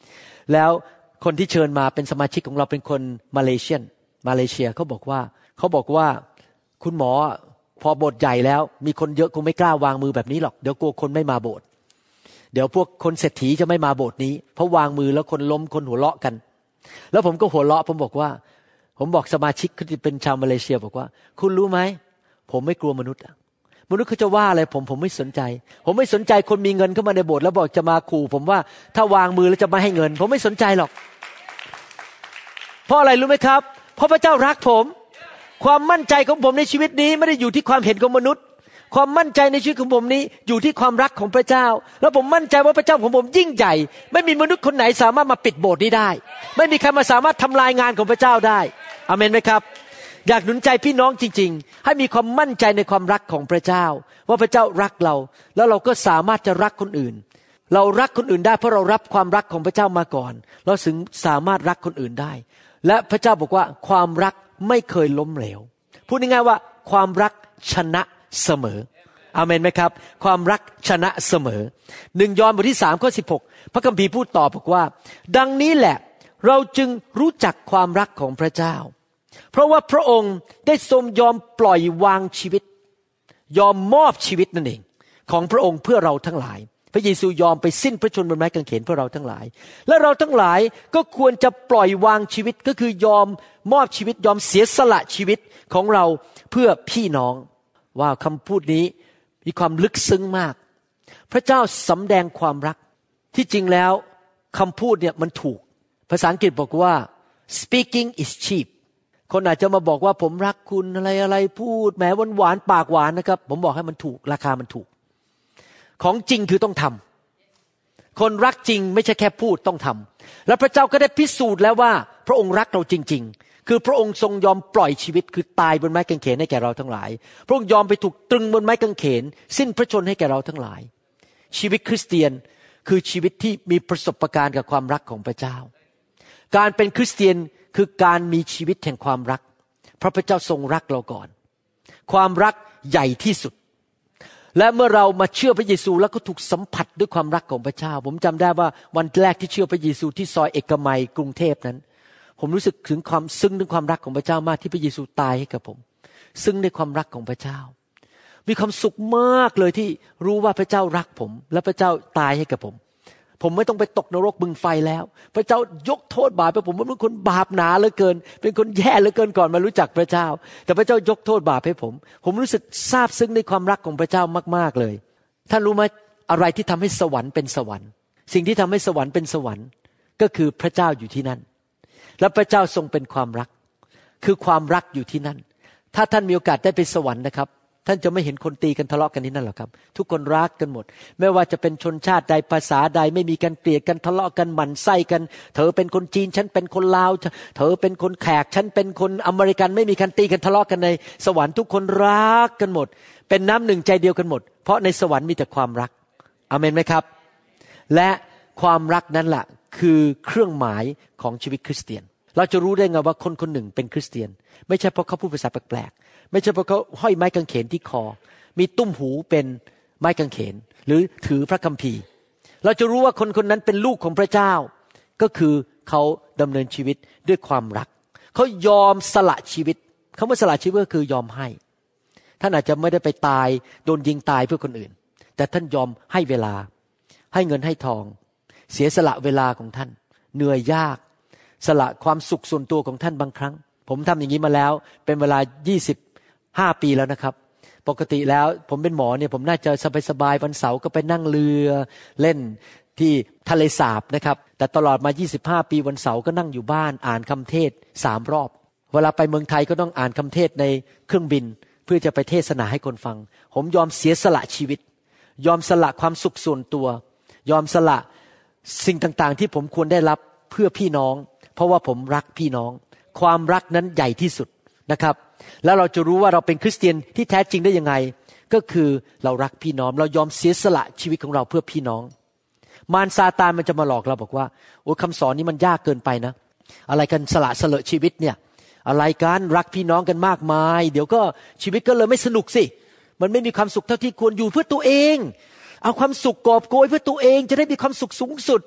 แล้วคนที่เชิญมาเป็นสมาชิกของเราเป็นคนมาเลเซียนมาเลเซียเขาบอกว่าเขาบอกว่าคุณหมอพอโบสถ์ใหญ่แล้วมีคนเยอะคงไม่กล้าวางมือแบบนี้หรอกเดี๋ยวกลัวคนไม่มาโบสถ์เดี๋ยวพวกคนเศรษฐีจะไม่มาโบสถ์นี้เพราะวางมือแล้วคนล้มคนหัวเราะกันแล้วผมก็หัวเราะผมบอกว่าผมบอกสมาชิกที่เป็นชาวมาเลเซียบอกว่าคุณรู้ไหมผมไม่กลัวมนุษย์มนุษย์เขาจะว่าอะไรผมผมไม่สนใจผมไม่สนใจคนมีเงินเข้ามาในโบสถ์แล้วบอกจะมาขู่ผมว่าถ้าวางมือแล้วจะไม่ให้เงินผมไม่สนใจหรอกเพราะอะไรรู้ไหมครับเพราะพระเจ้ารักผมความมั่นใจของผมในชีวิตนี้ไม่ได้อยู่ที่ความเห็นของมนุษย์ความมั่นใจในชีวิตของผมนี้อยู่ที่ความรักของพระเจ้าแล้วผมมั่นใจว่าพระเจ้าของผมยิ่งใหญ่ไม่มีมนุษย์คนไหนสามารถมาปิดโบสถ์นี้ได้ไม่มีใครมาสามารถทำลายงานของพระเจ้าได้อาเมนไหมครับอยากหนุนใจพี่น้องจริงๆให้มีความมั่นใจในความรักของพระเจ้าว่าพระเจ้ารักเราแล้วเราก็สามารถจะรักคนอื่นเรารักคนอื่นได้เพราะเรารับความรักของพระเจ้ามาก่อนเราถึงสามารถรักคนอื่นได้และพระเจ้าบอกว่าความรักไม่เคยล้มเหลวพูดง่ายๆว่าความรักชนะเสมออาเมนไหมครับความรักชนะเสมอหนึ่งยอห์นบทที่สามข้อสิบหกพระคัมภีร์พูดต่อบอกว่าดังนี้แหละเราจึงรู้จักความรักของพระเจ้าเพราะว่าพระองค์ได้ทรงยอมปล่อยวางชีวิตยอมมอบชีวิตนั่นเองของพระองค์เพื่อเราทั้งหลายพระเยซูยอมไปสิ้นพระชนม์บนไม้กางเขนเพื่อเราทั้งหลายและเราทั้งหลายก็ควรจะปล่อยวางชีวิตก็คือยอมมอบชีวิตยอมเสียสละชีวิตของเราเพื่อพี่น้องว่าคำพูดนี้มีความลึกซึ้งมากพระเจ้าสำแดงความรักที่จริงแล้วคำพูดเนี่ยมันถูกภาษาอังกฤษบอกว่า speaking is cheap คนอาจจะมาบอกว่าผมรักคุณอะไรอะไรพูดแหมหวานๆปากหวานนะครับผมบอกให้มันถูกราคามันถูกของจริงคือต้องทำคนรักจริงไม่ใช่แค่พูดต้องทำแล้วพระเจ้าก็ได้พิสูจน์แล้วว่าพระองค์รักเราจริงๆคือพระองค์ทรงยอมปล่อยชีวิตคือตายบนไม้กางเขนให้แก่เราทั้งหลายพระองค์ยอมไปถูกตรึงบนไม้กางเขนสิ้นพระชนม์ให้แก่เราทั้งหลายชีวิตคริสเตียนคือชีวิตที่มีประสบการณ์กับความรักของพระเจ้าการเป็นคริสเตียนคือการมีชีวิตแห่งความรักเพราะพระเจ้าทรงรักเราก่อนความรักใหญ่ที่สุดและเมื่อเรามาเชื่อพระเยซูแล้วก็ถูกสัมผัสด้วยความรักของพระเจ้าผมจำได้ว่าวันแรกที่เชื่อพระเยซูที่ซอยเอกมัยกรุงเทพนั้นผมรู้สึกถึงความซึ้งถึงความรักของพระเจ้ามากที่พระเยซูตายให้กับผมซึ้งในความรักของพระเจ้ามีความสุขมากเลยที่รู้ว่าพระเจ้ารักผมและพระเจ้าตายให้กับผมผมไม่ต้องไปตกนรกบึงไฟแล้วพระเจ้ายกโทษบาปให้ผมผมเป็นคนบาปหนาเหลือเกินเป็นคนแย่เหลือเกินก่อนมารู้จักพระเจ้าแต่พระเจ้ายกโทษบาปให้ผมผมรู้สึกซาบซึ้งในความรักของพระเจ้ามากๆเลยท่านรู้ไหมอะไรที่ทำให้สวรรค์เป็นสวรรค์สิ่งที่ทำให้สวรรค์เป็นสวรรค์ก็คือพระเจ้าอยู่ที่นั่นและพระเจ้าทรงเป็นความรักคือความรักอยู่ที่นั่นถ้าท่านมีโอกาสได้ไปสวรรค์นะครับท่านจะไม่เห็นคนตีกันทะเลาะกันที่นั่นหรอกครับทุกคนรักกันหมดไม่ว่าจะเป็นชนชาติใดภาษาใดไม่มีการเกลียดกันทะเลาะกันหมั่นไส้กันเธอเป็นคนจีนฉันเป็นคนลาวเธอเป็นคนแขกฉันเป็นคนอเมริกันไม่มีการตีกันทะเลาะกันในสวรรค์ทุกคนรักกันหมดเป็นน้ำหนึ่งใจเดียวกันหมดเพราะในสวรรค์มีแต่ความรักอาเมนไหมครับและความรักนั้นแหละคือเครื่องหมายของชีวิตคริสเตียนเราจะรู้ได้ไงว่าคนคนหนึ่งเป็นคริสเตียนไม่ใช่เพราะเขาพูดภาษาแปลกๆไม่ใช่เพราะเขาห้อยไม้กางเขนที่คอมีตุ้มหูเป็นไม้กางเขนหรือถือพระคัมภีร์เราจะรู้ว่าคนคนนั้นเป็นลูกของพระเจ้าก็คือเขาดำเนินชีวิตด้วยความรักเขายอมสละชีวิตคำว่าสละชีวิตก็คือยอมให้ท่านอาจจะไม่ได้ไปตายโดนยิงตายเพื่อคนอื่นแต่ท่านยอมให้เวลาให้เงินให้ทองเสียสละเวลาของท่านเหนื่อยยากสละความสุขส่วนตัวของท่านบางครั้งผมทำอย่างนี้มาแล้วเป็นเวลายี่สิบห้าปีแล้วนะครับปกติแล้วผมเป็นหมอเนี่ยผมน่าจะสบายๆวันเสาร์ก็ไปนั่งเรือเล่นที่ทะเลสาบนะครับแต่ตลอดมายี่สิบห้าปีวันเสาร์ก็นั่งอยู่บ้านอ่านคำเทศสามรอบเวลาไปเมืองไทยก็ต้องอ่านคำเทศในเครื่องบินเพื่อจะไปเทศนาให้คนฟังผมยอมเสียสละชีวิตยอมสละความสุขส่วนตัวยอมสละสิ่งต่างๆที่ผมควรได้รับเพื่อพี่น้องเพราะว่าผมรักพี่น้องความรักนั้นใหญ่ที่สุดนะครับแล้วเราจะรู้ว่าเราเป็นคริสเตียนที่แท้จริงได้ยังไงก็คือเรารักพี่น้องเรายอมเสียสละชีวิตของเราเพื่อพี่น้องมารซาตานมันจะมาหลอกเราบอกว่าโอ้คำสอนนี้มันยากเกินไปนะอะไรกันสละสละชีวิตเนี่ยอะไรกันรักพี่น้องกันมากมายเดี๋ยวก็ชีวิตก็เลยไม่สนุกสิมันไม่มีความสุขเท่าที่ควรอยู่เพื่อตัวเองเอาความสุขกอบโกยเพื่อตัวเองจะได้มีความสุขสูงสุด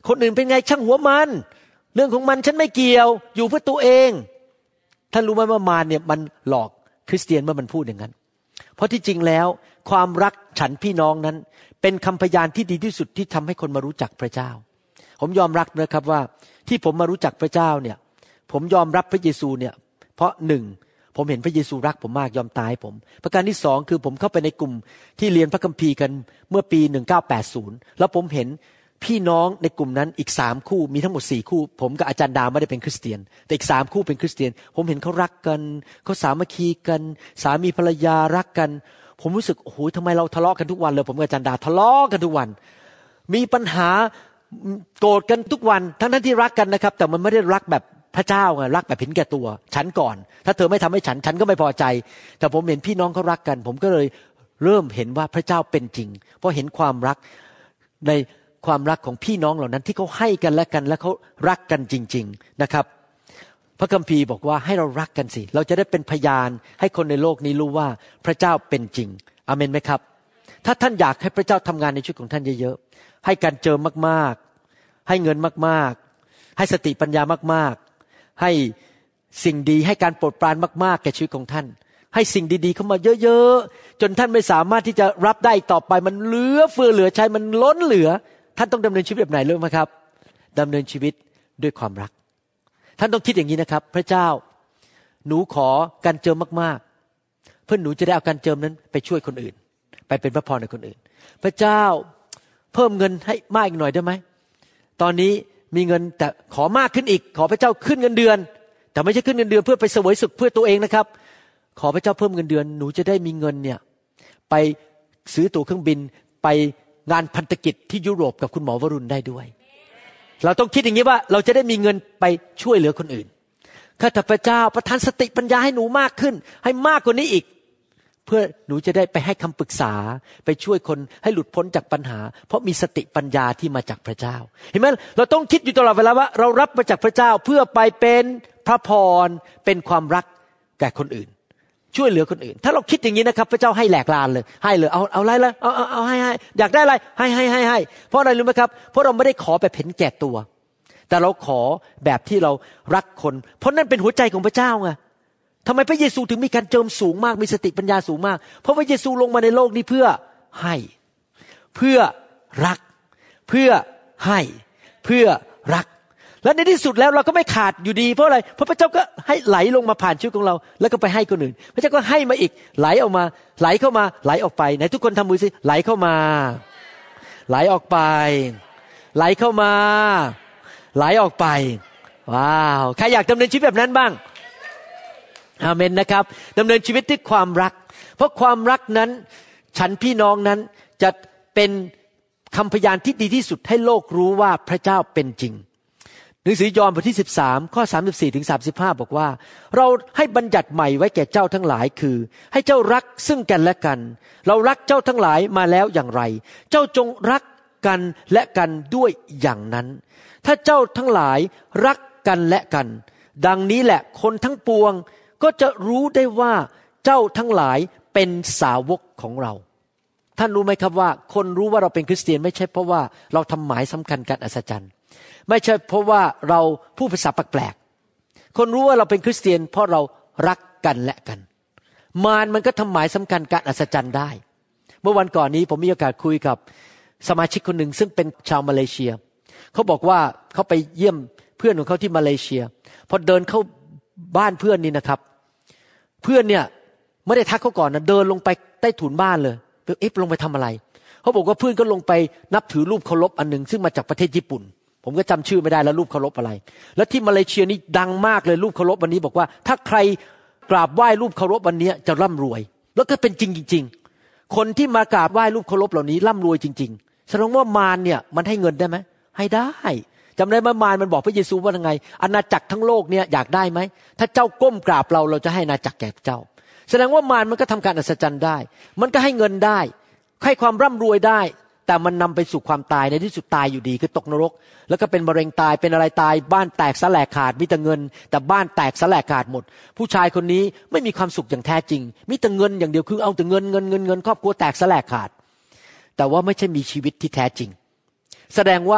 คนอื่นเป็นไงช่างหัวมันเรื่องของมันฉันไม่เกี่ยวอยู่เพื่อตัวเองท่านรู้ไหมว่ามารเนี่ยมันหลอกคริสเตียนเมื่อมันพูดอย่างนั้นเพราะที่จริงแล้วความรักฉันพี่น้องนั้นเป็นคำพยานที่ดีที่สุดที่ทำให้คนมารู้จักพระเจ้าผมยอมรับนะครับว่าที่ผมมารู้จักพระเจ้าเนี่ยผมยอมรับพระเยซูเนี่ยเพราะหนึ่งผมเห็นพระเยซูรักผมมากยอมตายผมประการที่สองคือผมเข้าไปในกลุ่มที่เรียนพระคัมภีร์กันเมื่อปีหนึ่งเก้าแปดศูนย์แล้วผมเห็นพี่น้องในกลุ่มนั้นอีกสามคู่มีทั้งหมดสี่คู่ผมกับอาจารย์ดาไม่ได้เป็นคริสเตียนแต่อีกสามคู่เป็นคริสเตียนผมเห็นเขารักกันเขาสามัคคีกันสามีภรรยารักกันผมรู้สึกโอ้โหทำไมเราทะเลาะกันทุกวันเลยผมกับอาจารย์ดาทะเลาะกันทุกวันมีปัญหาโกรธกันทุกวันทั้งทั้งที่รักกันนะครับแต่มันไม่ได้รักแบบพระเจ้าไงรักแบบเห็นแก่ตัวฉันก่อนถ้าเธอไม่ทำให้ฉันฉันก็ไม่พอใจแต่ผมเห็นพี่น้องเขารักกันผมก็เลยเริ่มเห็นว่าพระเจ้าเป็นจริงเพราะเห็นความรักในความรักของพี่น้องเหล่านั้นที่เขาให้กันและกันและเขารักกันจริงๆนะครับพระคัมภีร์บอกว่าให้เรารักกันสิเราจะได้เป็นพยานให้คนในโลกนี้รู้ว่าพระเจ้าเป็นจริงอาเมนไหมครับถ้าท่านอยากให้พระเจ้าทำงานในชีวิตของท่านเยอะๆให้การเจิมมากๆให้เงินมากๆให้สติปัญญามากๆให้สิ่งดีให้การโปรดปรานมากๆแก่ชีวิตของท่านให้สิ่งดีๆเข้ามาเยอะๆจนท่านไม่สามารถที่จะรับได้ต่อไปมันเหลือเฟือเหลือใช้มันล้นเหลือท่านต้องดำเนินชีวิตแบบไหนรู้ไหมครับดำเนินชีวิตด้วยความรักท่านต้องคิดอย่างนี้นะครับพระเจ้าหนูขอการเจิมมากๆเพื่อหนูจะได้เอาการเจิมนั้นไปช่วยคนอื่นไปเป็นพระพรในคนอื่นพระเจ้าเพิ่มเงินให้มากอีกหน่อยได้ไหมตอนนี้มีเงินแต่ขอมากขึ้นอีกขอพระเจ้าขึ้นเงินเดือนแต่ไม่ใช่ขึ้นเงินเดือนเพื่อไปเสวยสุขเพื่อตัวเองนะครับขอพระเจ้าเพิ่มเงินเดือนหนูจะได้มีเงินเนี่ยไปซื้อตั๋วเครื่องบินไปงานพันธกิจที่ยุโรปกับคุณหมอวรุณได้ด้วยเราต้องคิดอย่างนี้ว่าเราจะได้มีเงินไปช่วยเหลือคนอื่นข้าแต่พระเจ้าประทานสติปัญญาให้หนูมากขึ้นให้มากกว่านี้อีกเพื่อหนูจะได้ไปให้คำปรึกษาไปช่วยคนให้หลุดพ้นจากปัญหาเพราะมีสติปัญญาที่มาจากพระเจ้าเห็นไหมเราต้องคิดอยู่ตลอดเวลาว่าเรารับมาจากพระเจ้าเพื่อไปเป็นพระพรเป็นความรักแก่คนอื่นช่วยเหลือคนอื่นถ้าเราคิดอย่างนี้นะครับพระเจ้าให้แหลกลานเลยให้เลยเอาเอาอะไรเลยเอาเอาเอาให้ให้อยากได้อะไรให้ให้ให้ให้เพราะอะไรรู้ไหมครับเพราะเราไม่ได้ขอแบบเห็นแก่ตัวแต่เราขอแบบที่เรารักคนเพราะนั่นเป็นหัวใจของพระเจ้าไงทำไมพระเยซูถึงมีการเจิมสูงมากมีสติปัญญาสูงมากเพราะพระเยซูลงมาในโลกนี้เพื่อให้เพื่อรักเพื่อให้เพื่อรักและในที่สุดแล้วเราก็ไม่ขาดอยู่ดีเพราะอะไรเพราะพระเจ้าก็ให้ไหลลงมาผ่านชีวิตของเราแล้วก็ไปให้คนอื่นพระเจ้าก็ให้มาอีกไหลออกมาไหลเข้ามาไหลออกไปไหนทุกคนทำมือสิไหลเข้ามาไหลออกไปไหลเข้ามาไหลออกไปว้าวใครอยากดำเนินชีวิตแบบนั้นบ้างอาเมนนะครับดำเนินชีวิตด้วยความรักเพราะความรักนั้นฉันพี่น้องนั้นจะเป็นคำพยานที่ดีที่สุดให้โลกรู้ว่าพระเจ้าเป็นจริงหนังสือยอห์นบทที่สิบสามข้อสามสิบสี่ถึงสามสิบห้าบอกว่าเราให้บัญญัติใหม่ไว้แก่เจ้าทั้งหลายคือให้เจ้ารักซึ่งกันและกันเรารักเจ้าทั้งหลายมาแล้วอย่างไรเจ้าจงรักกันและกันด้วยอย่างนั้นถ้าเจ้าทั้งหลายรักกันและกันดังนี้แหละคนทั้งปวงก็จะรู้ได้ว่าเจ้าทั้งหลายเป็นสาวกของเราท่านรู้ไหมครับว่าคนรู้ว่าเราเป็นคริสเตียนไม่ใช่เพราะว่าเราทำหมายสำคัญการอัศจรรย์ไม่ใช่เพราะว่าเราพูดภาษาแปลกๆคนรู้ว่าเราเป็นคริสเตียนเพราะเรารักกันและกันมารมันก็ทำหมายสำคัญการอัศจรรย์ได้เมื่อวันก่อนนี้ผมมีโอกาสคุยกับสมาชิกคนหนึ่งซึ่งเป็นชาวมาเลเซียเขาบอกว่าเขาไปเยี่ยมเพื่อนของเขาที่มาเลเซียพอเดินเข้าบ้านเพื่อนนี่นะครับเพื่อนเนี่ยไม่ได้ทักเขาก่อนนะเดินลงไปใต้ถุนบ้านเลยเอ๊ะลงไปทำอะไรเขาบอกว่าเพื่อนก็ลงไปนับถือรูปเคารพอันหนึ่งซึ่งมาจากประเทศญี่ปุ่นผมก็จำชื่อไม่ได้แล้วรูปเคารพอะไรแล้วที่มาเลเซียนี่ดังมากเลยรูปเคารพวันนี้บอกว่าถ้าใครกราบไหว้รูปเคารพวันนี้จะร่ำรวยแล้วก็เป็นจริงจริงๆคนที่มากราบไหว้รูปเคารพเหล่านี้ร่ำรวยจริงๆแสดงว่ามารเนี่ยมันให้เงินได้ไหมให้ได้จำได้ไหมมารมันบอกพระเยซูว่ายังไงอาณาจักรทั้งโลกเนี่ยอยากได้ไหมถ้าเจ้าก้มกราบเราเราจะให้อาณาจักรแก่เจ้าแสดงว่ามารมันก็ทำการอัศจรรย์ได้มันก็ให้เงินได้ให้ความร่ำรวยได้แต่มันนำไปสู่ความตายในที่สุดตายอยู่ดีคือตกนรกแล้วก็เป็นมะเร็งตายเป็นอะไรตายบ้านแตกสลายขาดมีแต่เงินแต่บ้านแตกสลายขาดหมดผู้ชายคนนี้ไม่มีความสุขอย่างแท้จริงมีแต่เงินอย่างเดียวคือเอาแต่เงินเงินเงินเงินครอบครัวแตกสลายขาดแต่ว่าไม่ใช่มีชีวิตที่แท้จริงแสดงว่า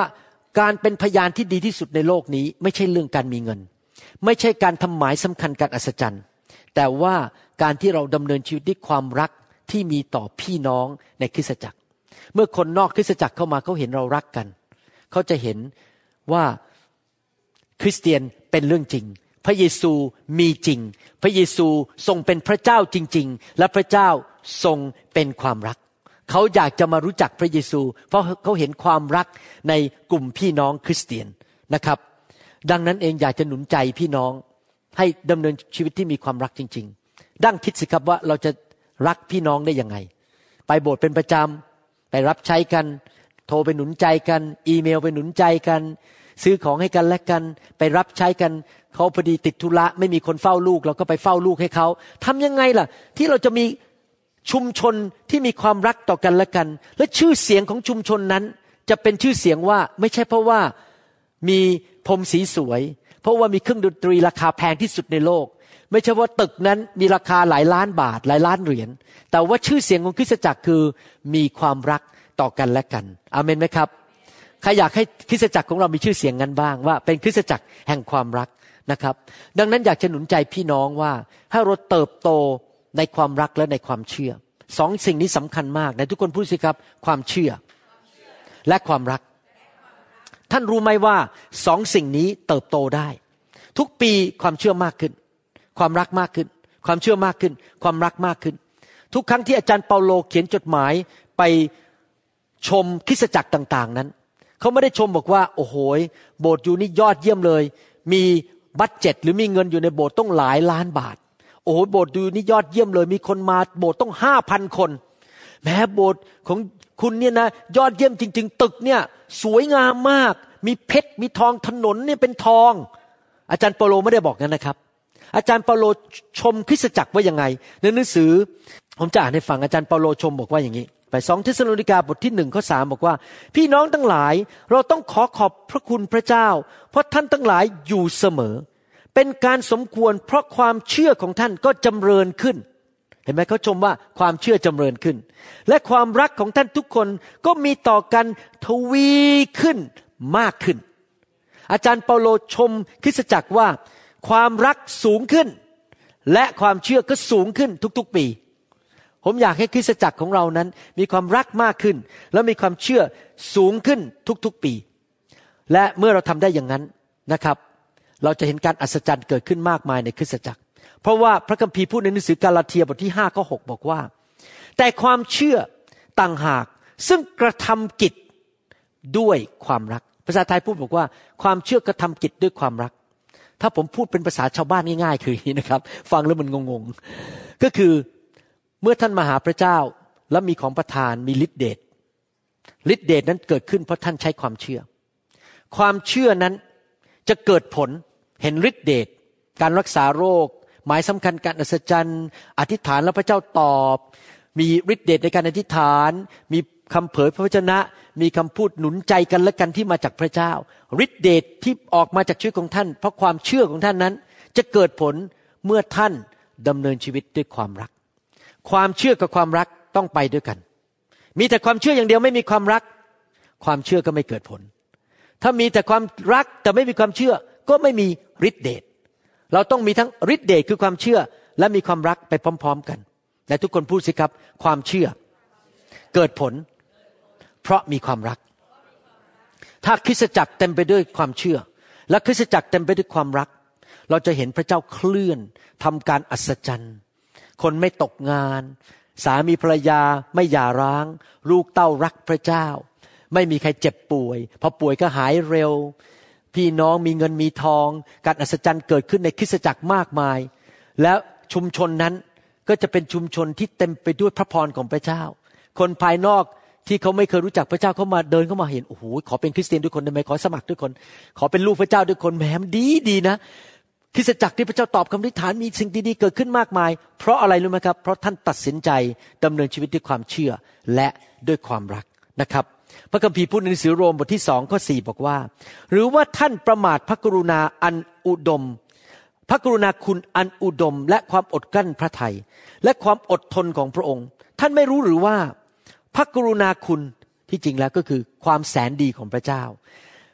การเป็นพยานที่ดีที่สุดในโลกนี้ไม่ใช่เรื่องการมีเงินไม่ใช่การทำหมายสำคัญการอัศจรรย์แต่ว่าการที่เราดำเนินชีวิตด้วยความรักที่มีต่อพี่น้องในคริสตจักรเมื่อคนนอกคริสตจักรเข้ามาเขาเห็นเรารักกันเขาจะเห็นว่าคริสเตียนเป็นเรื่องจริงพระเยซูมีจริงพระเยซูทรงเป็นพระเจ้าจริงๆและพระเจ้าทรงเป็นความรักเขาอยากจะมารู้จักพระเยซูเพราะเขาเห็นความรักในกลุ่มพี่น้องคริสเตียนนะครับดังนั้นเองอยากจะหนุนใจพี่น้องให้ดำเนินชีวิตที่มีความรักจริงๆดั้งคิดสิครับว่าเราจะรักพี่น้องได้ยังไงไปโบสถ์เป็นประจำไปรับใช้กันโทรไปหนุนใจกันอีเมลไปหนุนใจกันซื้อของให้กันและกันไปรับใช้กันเขาพอดีติดธุระไม่มีคนเฝ้าลูกเราก็ไปเฝ้าลูกให้เขาทำยังไงล่ะที่เราจะมีชุมชนที่มีความรักต่อกันและกันและชื่อเสียงของชุมชนนั้นจะเป็นชื่อเสียงว่าไม่ใช่เพราะว่ามีพรมสีสวยเพราะว่ามีเครื่องดนตรีราคาแพงที่สุดในโลกไม่ใช่ว่าตึกนั้นมีราคาหลายล้านบาทหลายล้านเหรียญแต่ว่าชื่อเสียงของคริสตจักรคือมีความรักต่อกันและกันอาเมนไหมครับใครอยากให้คริสตจักรของเรามีชื่อเสียงงั้นบ้างว่าเป็นคริสตจักรแห่งความรักนะครับดังนั้นอยากจะหนุนใจพี่น้องว่าให้เราเติบโตในความรักและในความเชื่อสองสิ่งนี้สำคัญมากในทุกคนพูดสิครับความเชื่อและความรักท่านรู้ไหมว่าสองสิ่งนี้เติบโตได้ทุกปีความเชื่อมากขึ้นความรักมากขึ้นความเชื่อมากขึ้นความรักมากขึ้นทุกครั้งที่อาจารย์เปาโลเขียนจดหมายไปชมคริสตจักรต่างๆนั้นเขาไม่ได้ชมบอกว่าโอ้โหโบสถ์อยู่นี่ยอดเยี่ยมเลยมีบัดเจ็ตหรือมีเงินอยู่ในโบสถ์ต้องหลายล้านบาทโอ้โหโบสถ์อยู่นี่ยอดเยี่ยมเลยมีคนมาโบสถ์ต้อง ห้าพัน คนแม้โบสถ์ของคุณเนี่ยนะยอดเยี่ยมจริงๆตึกเนี่ยสวยงามมากมีเพชรมีทองถนนเนี่ยเป็นทองอาจารย์เปาโลไม่ได้บอกงั้นนะครับอาจารย์เปาโลชมคริสตจักรว่ายังไงในหนังสือผมจะอ่านให้ฟังอาจารย์เปาโลชมบอกว่าอย่างนี้ไปสองเทสโลนิกาบทที่หนึ่งข้อสามบอกว่าพี่น้องทั้งหลายเราต้องขอขอบพระคุณพระเจ้าเพราะท่านทั้งหลายอยู่เสมอเป็นการสมควรเพราะความเชื่อของท่านก็จำเริญขึ้นเห็นไหมเขาชมว่าความเชื่อจำเริญขึ้นและความรักของท่านทุกคนก็มีต่อกันทวีขึ้นมากขึ้นอาจารย์เปาโลชมคริสตจักรว่าความรักสูงขึ้นและความเชื่อก็สูงขึ้นทุกๆปีผมอยากให้คริสตจักรของเรานั้นมีความรักมากขึ้นและมีความเชื่อสูงขึ้นทุกๆปีและเมื่อเราทำได้อย่างนั้นนะครับเราจะเห็นการอัศจรรย์เกิดขึ้นมากมายในคริสตจักรเพราะว่าพระคัมภีร์พูดในหนังสือกาลาเทียบทที่ห้าข้อหกบอกว่าแต่ความเชื่อต่างหากซึ่งกระทำกิจด้วยความรักภาษาไทยพูดบอกว่าความเชื่อกระทำกิจด้วยความรักถ้าผมพูดเป็นภาษาชาวบ้านง่ายๆคืออย่างนี้นะครับฟังแล้วมันงงๆก็คือเมื่อท่านมาหาพระเจ้าแล้วมีของประทานมีฤทธิเดชฤทธิเดชนั้นเกิดขึ้นเพราะท่านใช้ความเชื่อความเชื่อนั้นจะเกิดผลเห็นฤทธิเดชการรักษาโรคหมายสำคัญการอัศจรรย์อธิษฐานแล้วพระเจ้าตอบมีฤทธิเดชในการอธิษฐานมีคำเผยพระวจนะมีคำพูดหนุนใจกันและกันที่มาจากพระเจ้าฤทธิเดชที่ออกมาจากชีวิตของท่านเพราะความเชื่อของท่านนั้นจะเกิดผลเมื่อท่านดำเนินชีวิตด้วยความรักความเชื่อกับความรักต้องไปด้วยกันมีแต่ความเชื่ออย่างเดียวไม่มีความรักความเชื่อก็ไม่เกิดผลถ้ามีแต่ความรักแต่ไม่มีความเชื่อก็ไม่มีฤทธิเดชเราต้องมีทั้งฤทธิเดชคือความเชื่อและมีความรักไปพร้อมๆกันและทุกคนพูดสิครับความเชื่อเกิดผลเพราะมีความรักถ้าคริสตจักรเต็มไปด้วยความเชื่อและคริสตจักรเต็มไปด้วยความรักเราจะเห็นพระเจ้าเคลื่อนทำการอัศจรรย์คนไม่ตกงานสามีภรรยาไม่หย่าร้างลูกเต้ารักพระเจ้าไม่มีใครเจ็บป่วยพอป่วยก็หายเร็วพี่น้องมีเงินมีทองการอัศจรรย์เกิดขึ้นในคริสตจักรมากมายแล้วชุมชนนั้นก็จะเป็นชุมชนที่เต็มไปด้วยพระพรของพระเจ้าคนภายนอกที่เขาไม่เคยรู้จักพระเจ้าเขามาเดินเข้ามาเห็นโอ้โหขอเป็นคริสเตียนด้วยคนได้ไหมขอสมัครด้วยคนขอเป็นลูกพระเจ้าด้วยคนแหมดีดีนะคริสตจักรที่พระเจ้าตอบคำอธิษฐานมีสิ่งดีๆเกิดขึ้นมากมายเพราะอะไรรู้ไหมครับเพราะท่านตัดสินใจดำเนินชีวิตด้วยความเชื่อและด้วยความรักนะครับพระคัมภีร์พูดในหนังสือโรมบทที่สองข้อสี่บอกว่าหรือว่าท่านประมาทพระกรุณาอันอุดมพระกรุณาคุณอันอุดมและความอดกลั้นพระทัยและความอดทนของพระองค์ท่านไม่รู้หรือว่าพระกรุณาคุณที่จริงแล้วก็คือความแสนดีของพระเจ้า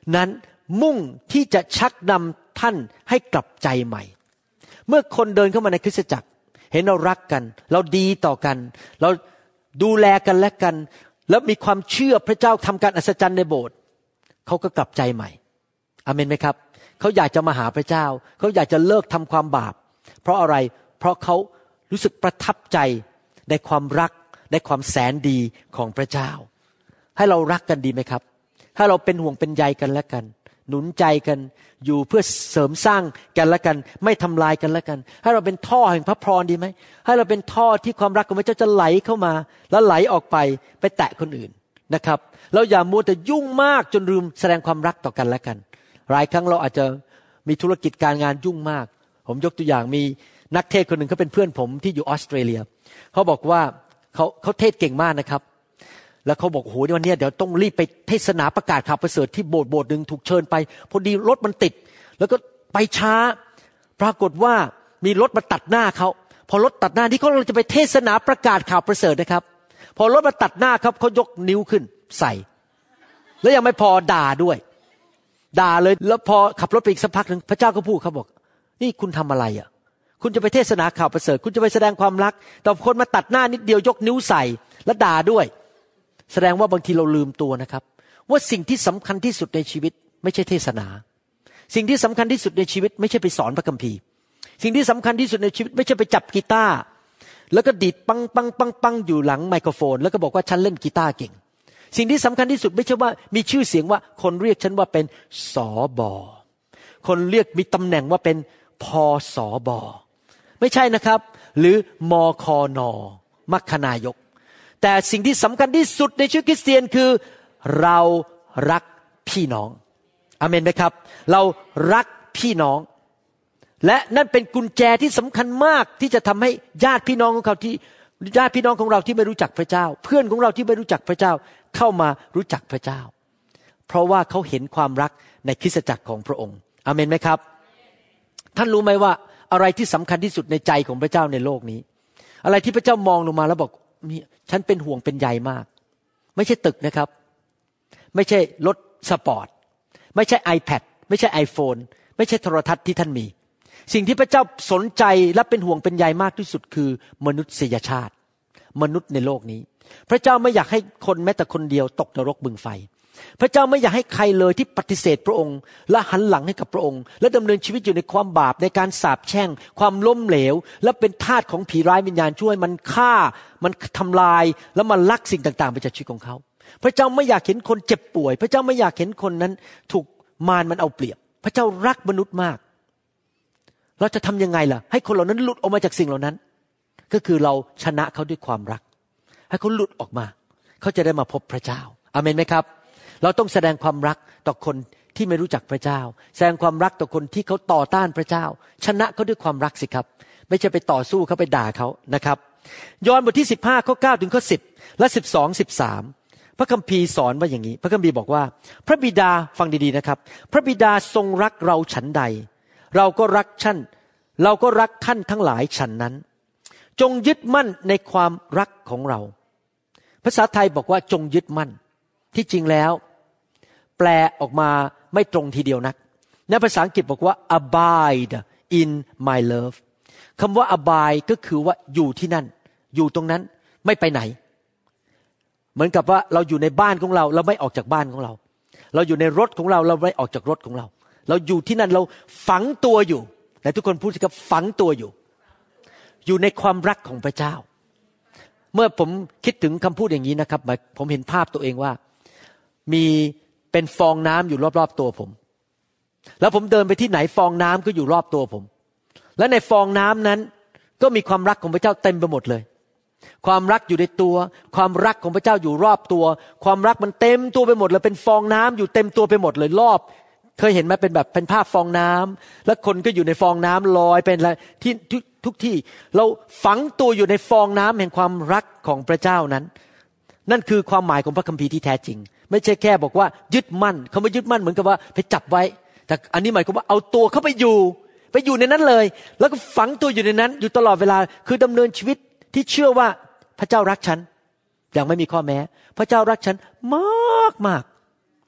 นั้นมุ่งที่จะชักนำท่านให้กลับใจใหม่เมื่อคนเดินเข้ามาในคริสตจักรเห็นเรารักกันเราดีต่อกันเราดูแลกันและกันแล้วมีความเชื่อพระเจ้าทำการอัศจรรย์ในโบสถ์เขาก็กลับใจใหม่อาเมนไหมครับเขาอยากจะมาหาพระเจ้าเขาอยากจะเลิกทำความบาปเพราะอะไรเพราะเขารู้สึกประทับใจในความรักในความแสนดีของพระเจ้าให้เรารักกันดีไหมครับถ้าเราเป็นห่วงเป็นใยกันและกันหนุนใจกันอยู่เพื่อเสริมสร้างกันและกันไม่ทำลายกันและกันให้เราเป็นท่อแห่งพระพรดีไหมให้เราเป็นท่อที่ความรักของพระเจ้าจะไหลเข้ามาแล้วไหลออกไปไปแตะคนอื่นนะครับเราอย่ามัวแต่ยุ่งมากจนลืมแสดงความรักต่อกันและกันหลายครั้งเราอาจจะมีธุรกิจการงานยุ่งมากผมยกตัวอย่างมีนักเทศคนหนึ่งเขาเป็นเพื่อนผมที่อยู่ออสเตรเลียเขาบอกว่าเขาเขาเทศเก่งมากนะครับแล้วเขาบอกโอ้โหวันนี้เดี๋ยวต้องรีบไปเทศนาประกาศข่าวประเสริฐที่โบสถ์โบสถ์นึงถูกเชิญไปพอดีรถมันติดแล้วก็ไปช้าปรากฏว่ามีรถมาตัดหน้าเขาพอรถตัดหน้าที่เขาเราจะไปเทศนาประกาศข่าวประเสริฐนะครับพอรถมาตัดหน้าครับเขายกนิ้วขึ้นใส่แล้วยังไม่พอด่าด้วยด่าเลยแล้วพอขับรถไปอีกสักพักนึงพระเจ้าก็พูดเขาบอกนี่คุณทำอะไรอ่ะคุณจะไปเทศนาข่าวประเสริฐคุณจะไปแสดงความรักแต่คนมาตัดหน้านิดเดียวยกนิ้วใส่แล้วด่าด้วยแสดงว่าบางทีเราลืมตัวนะครับว่าสิ่งที่สำคัญที่สุดในชีวิตไม่ใช่เทศนาสิ่งที่สำคัญที่สุดในชีวิตไม่ใช่ไปสอนพระคัมภีร์สิ่งที่สำคัญที่สุดในชีวิตไม่ใช่ไปจับกีตาร์แล้วก็ดีดปังปังปังปังอยู่หลังไมโครโฟนแล้วก็บอกว่าฉันเล่นกีตาร์เก่งสิ่งที่สำคัญที่สุดไม่ใช่ว่ามีชื่อเสียงว่าคนเรียกฉันว่าเป็นสบคนเรียกมีตำแหน่งว่าเป็นพสบไม่ใช่นะครับหรือมคนมัคคณายกแต่สิ่งที่สำคัญที่สุดในชีวิตคริสเตียนคือเรารักพี่น้องอาเมนไหมครับเรารักพี่น้องและนั่นเป็นกุญแจที่สำคัญมากที่จะทำให้ญาติพี่น้องของเขาที่ญาติพี่น้องของเราที่ไม่รู้จักพระเจ้าเพื่อนของเราที่ไม่รู้จักพระเจ้าเข้ามารู้จักพระเจ้าเพราะว่าเขาเห็นความรักในคริสตจักรของพระองค์อาเมนไหมครับท่านรู้ไหมว่าอะไรที่สำคัญที่สุดในใจของพระเจ้าในโลกนี้อะไรที่พระเจ้ามองลงมาแล้วบอกฉันเป็นห่วงเป็นใยมากไม่ใช่ตึกนะครับไม่ใช่รถสปอร์ตไม่ใช่ iPad ไม่ใช่ iPhone ไม่ใช่โทรทัศน์ที่ท่านมีสิ่งที่พระเจ้าสนใจและเป็นห่วงเป็นใยมากที่สุดคือมนุษยชาติมนุษย์ในโลกนี้พระเจ้าไม่อยากให้คนแม้แต่คนเดียวตกนรกบึงไฟพระเจ้าไม่อยากให้ใครเลยที่ปฏิเสธพระองค์และหันหลังให้กับพระองค์และดำเนินชีวิตอยู่ในความบาปในการสาปแช่งความล้มเหลวและเป็นทาสของผีร้ายวิญญาณช่วยมันฆ่ามันทำลายแล้วมันลักสิ่งต่างๆไปจากชีวิตของเขาพระเจ้าไม่อยากเห็นคนเจ็บป่วยพระเจ้าไม่อยากเห็นคนนั้นถูกมารมันเอาเปรียบพระเจ้ารักมนุษย์มากเราจะทำยังไงล่ะให้คนเหล่านั้นหลุดออกมาจากสิ่งเหล่านั้นก็คือเราชนะเขาด้วยความรักให้เขาหลุดออกมาเขาจะได้มาพบพระเจ้าอาเมนไหมครับเราต้องแสดงความรักต่อคนที่ไม่รู้จักพระเจ้าแสดงความรักต่อคนที่เขาต่อต้านพระเจ้าชนะเขาด้วยความรักสิครับไม่ใช่ไปต่อสู้เขาไปด่าเขานะครับยอห์นบทที่สิบห้าข้อเก้าถึงข้อสิบและสิบสอง สิบสามพระคัมภีร์สอนว่าอย่างนี้พระคัมภีร์บอกว่าพระบิดาฟังดีๆนะครับพระบิดาทรงรักเราฉันใดเราก็รักท่านเราก็รักท่านทั้งหลายฉันนั้นจงยึดมั่นในความรักของเราภาษาไทยบอกว่าจงยึดมั่นที่จริงแล้วแปลออกมาไม่ตรงทีเดียวนักในภาษาอังกฤษบอกว่า abide in my love คำว่า abide ก็คือว่าอยู่ที่นั่นอยู่ตรงนั้นไม่ไปไหนเหมือนกับว่าเราอยู่ในบ้านของเราเราไม่ออกจากบ้านของเราเราอยู่ในรถของเราเราไม่ออกจากรถของเราเราอยู่ที่นั่นเราฝังตัวอยู่แต่ทุกคนพูดสิครับฝังตัวอยู่อยู่ในความรักของพระเจ้าเมื่อผมคิดถึงคำพูดอย่างนี้นะครับผมเห็นภาพตัวเองว่ามีเป็นฟองน้ำอยู่รอบๆตัวผมแล้วผมเดินไปที่ไหนฟองน้ำก็อยู่รอบตัวผมและในฟองน้ำนั้นก็มีความรักของพระเจ้าเต็มไปหมดเลยความรักอยู่ในตัวความรักของพระเจ้าอยู่รอบตัวความรักมันเต็มตัวไปหมดเลยเป็นฟองน้ำอยู่เต็มตัวไปหมดเลยรอบเคยเห็นไหมเป็นแบบเป็นภาพฟองน้ำแล้วคนก็อยู่ในฟองน้ำลอยเป็นอะไรที่ทุกทุกที่เราฝังตัวอยู่ในฟองน้ำแห่งความรักของพระเจ้านั้นนั่นคือความหมายของพระคัมภีร์ที่แท้จริงไม่ใช่แค่บอกว่ายึดมั่นคำว่ายึดมั่นเหมือนกับว่าไปจับไว้แต่อันนี้หมายความว่าเอาตัวเข้าไปอยู่ไปอยู่ในนั้นเลยแล้วก็ฝังตัวอยู่ในนั้นอยู่ตลอดเวลาคือดำเนินชีวิตที่เชื่อว่าพระเจ้ารักฉันอย่างไม่มีข้อแม้พระเจ้ารักฉันมากมาก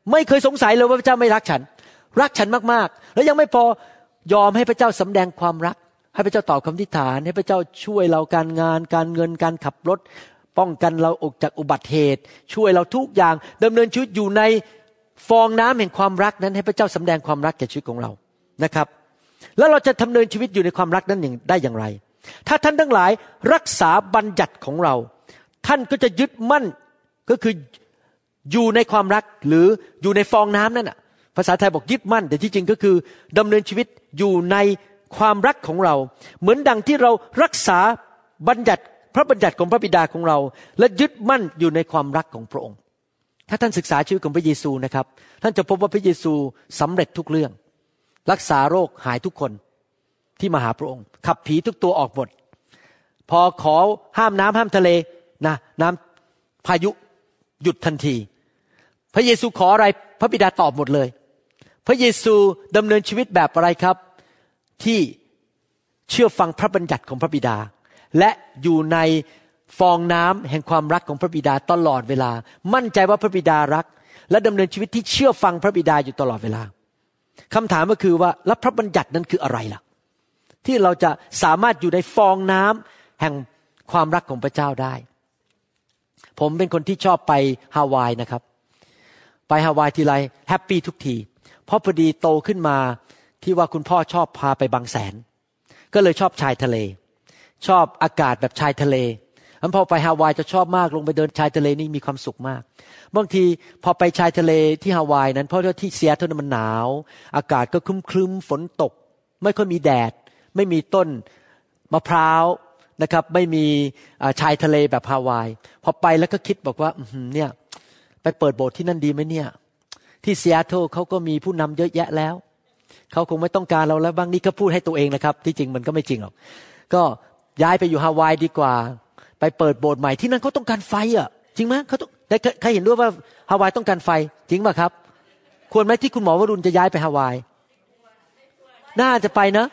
ไม่เคยสงสัยเลยว่าพระเจ้าไม่รักฉันรักฉันมากๆแล้วยังไม่พอยอมให้พระเจ้าสำแดงความรักให้พระเจ้าตอบคำอธิษฐานให้พระเจ้าช่วยเราการงานการเงินการขับรถป้องกันเราออกจากอุบัติเหตุช่วยเราทุกอย่างดำเนินชีวิตอยู่ในฟองน้ำแห่งความรักนั้นให้พระเจ้าสำแดงความรักแก่ชีวิตของเรานะครับแล้วเราจะดำเนินชีวิตอยู่ในความรักนั้นได้อย่างไรถ้าท่านทั้งหลายรักษาบัญญัติของเราท่านก็จะยึดมั่นก็คืออยู่ในความรักหรืออยู่ในฟองน้ำนั่นน่ะภาษาไทยบอกยึดมั่นแต่ที่จริงก็คือดำเนินชีวิตอยู่ในความรักของเราเหมือนดังที่เรารักษาบัญญัติพระบัญญัติของพระบิดาของเราและยึดมั่นอยู่ในความรักของพระองค์ถ้าท่านศึกษาชีวิตของพระเยซูนะครับท่านจะพบว่าพระเยซูสำเร็จทุกเรื่องรักษาโรคหายทุกคนที่มาหาพระองค์ขับผีทุกตัวออกหมดพอขอห้ามน้ำห้ามทะเลนะน้ำพายุหยุดทันทีพระเยซูขออะไรพระบิดาตอบหมดเลยพระเยซูดำเนินชีวิตแบบอะไรครับที่เชื่อฟังพระบัญญัติของพระบิดาและอยู่ในฟองน้ำแห่งความรักของพระบิดาตลอดเวลามั่นใจว่าพระบิดารักและดำเนินชีวิตที่เชื่อฟังพระบิดาอยู่ตลอดเวลาคำถามก็คือว่าแล้วพระบัญญัตินั้นคืออะไรล่ะที่เราจะสามารถอยู่ในฟองน้ำแห่งความรักของพระเจ้าได้ผมเป็นคนที่ชอบไปฮาวายนะครับไปฮาวายทีไรแฮปปี้ทุกทีเพราะพอดีโตขึ้นมาที่ว่าคุณพ่อชอบพาไปบางแสนก็เลยชอบชายทะเลชอบอากาศแบบชายทะเลอันพอไปฮาวายจะชอบมากลงไปเดินชายทะเลนี่มีความสุขมากบางทีพอไปชายทะเลที่ฮาวายนั้นเพราะว่าที่เซียโตรมันหนาวอากาศก็ครึ้มๆฝนตกไม่ค่อยมีแดดไม่มีต้นมะพร้าวนะครับไม่มีชายทะเลแบบฮาวายพอไปแล้วก็คิดบอกว่าเนี่ยไปเปิดโบสถ์ที่นั่นดีไหมเนี่ยที่ซีแอตเทิลเขาก็มีผู้นำเยอะแยะแล้วเขาคงไม่ต้องการเราแล้วบ้างนี่ก็พูดให้ตัวเองนะครับที่จริงมันก็ไม่จริงหรอกก็ย้ายไปอยู่ฮาวายดีกว่าไปเปิดโบสถ์ใหม่ที่นั่นเขาต้องการไฟอ่ะจริงไหมเขาต้องใครเห็นด้วยว่าฮาวายต้องการไฟจริงป่ะครับควรไหมที่คุณหมอวรุณจะย้ายไปฮาวายน่าจะไปนะ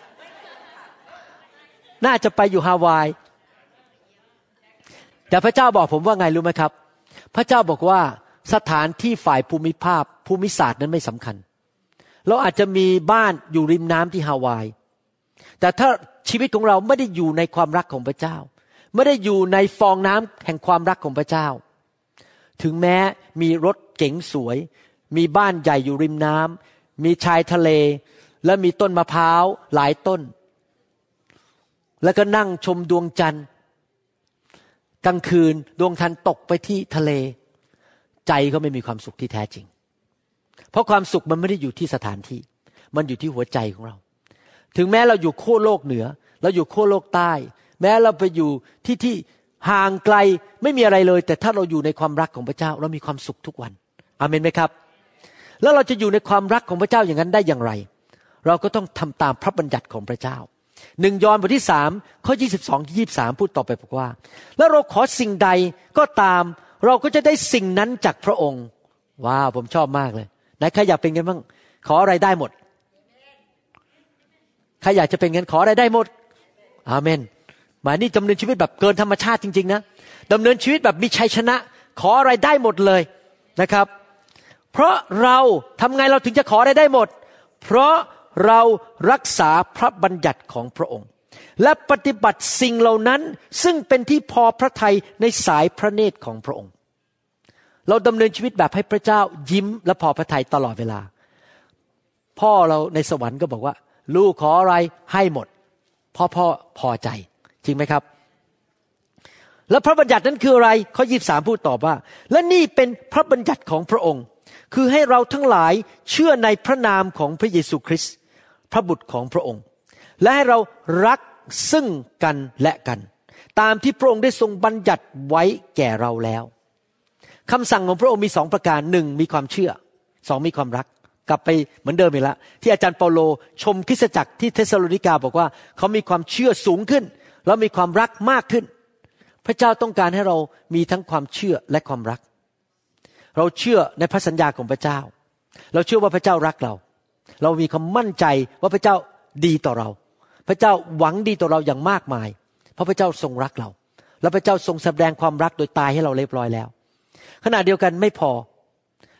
น่าจะไปอยู่ฮาวายแต่พระเจ้าบอกผมว่าไงรู้ไหมครับพระเจ้าบอกว่าสถานที่ฝ่ายภูมิภาคภูมิศาสตร์นั้นไม่สำคัญเราอาจจะมีบ้านอยู่ริมน้ำที่ฮาวายแต่ถ้าชีวิตของเราไม่ได้อยู่ในความรักของพระเจ้าไม่ได้อยู่ในฟองน้ำแห่งความรักของพระเจ้าถึงแม้มีรถเก๋งสวยมีบ้านใหญ่อยู่ริมน้ำมีชายทะเลและมีต้นมะพร้าวหลายต้นแล้วก็นั่งชมดวงจันทร์กลางคืนดวงจันทร์ตกไปที่ทะเลใจก็ไม่มีความสุขที่แท้จริงเพราะความสุขมันไม่ได้อยู่ที่สถานที่มันอยู่ที่หัวใจของเราถึงแม้เราอยู่ขั้วโลกเหนือเราอยู่ขั้วโลกใต้แม้เราไปอยู่ที่ที่ห่างไกลไม่มีอะไรเลยแต่ถ้าเราอยู่ในความรักของพระเจ้าเรามีความสุขทุกวันอาเมนไหมครับแล้วเราจะอยู่ในความรักของพระเจ้าอย่างนั้นได้อย่างไรเราก็ต้องทำตามพระบัญญัติของพระเจ้าหนึ่งยอห์นบทที่สามข้อยี่สิบสองถึงยี่สิบสามพูดต่อไปบอกว่าแล้วเราขอสิ่งใดก็ตามเราก็จะได้สิ่งนั้นจากพระองค์ว้าวผมชอบมากเลยไหนใครอยากเป็นกันบ้างขออะไรได้หมดใครอยากจะเป็นกันขออะไรได้หมดอาเมนหมายนี่ดำเนินชีวิตแบบเกินธรรมชาติจริงๆนะดำเนินชีวิตแบบมีชัยชนะขออะไรได้หมดเลยนะครับเพราะเราทำไงเราถึงจะขออะไรได้หมดเพราะเรารักษาพระบัญญัติของพระองค์และปฏิบัติสิ่งเหล่านั้นซึ่งเป็นที่พอพระทัยในสายพระเนตรของพระองค์เราดำเนินชีวิตแบบให้พระเจ้ายิ้มและพอพระทัยตลอดเวลาพ่อเราในสวรรค์ก็บอกว่าลูกขออะไรให้หมดพ่อพ่อพอใจจริงไหมครับแล้วพระบัญญัตินั้นคืออะไรข้อยี่สิบสามพูดตอบว่าและนี่เป็นพระบัญญัติของพระองค์คือให้เราทั้งหลายเชื่อในพระนามของพระเยซูคริสต์พระบุตรของพระองค์และให้เรารักซึ่งกันและกันตามที่พระองค์ได้ทรงบัญญัติไว้แก่เราแล้วคำสั่งของพระองค์มีสองประการหนึ่งมีความเชื่อสองมีความรักกลับไปเหมือนเดิมอีกแล้วที่อาจารย์เปาโลชมคริสตจักรที่เธสซาโลนิกาบอกว่าเขามีความเชื่อสูงขึ้นแล้วมีความรักมากขึ้นพระเจ้าต้องการให้เรามีทั้งความเชื่อและความรักเราเชื่อในพระสัญญาของพระเจ้าเราเชื่อว่าพระเจ้ารักเราเรามีความมั่นใจว่าพระเจ้าดีต่อเราพระเจ้าหวังดีต่อเราอย่างมากมายเพราะพระเจ้าทรงรักเราและพระเจ้าทรงแสดงความรักโดยตายให้เราเรียบร้อยแล้วขณะเดียวกันไม่พอ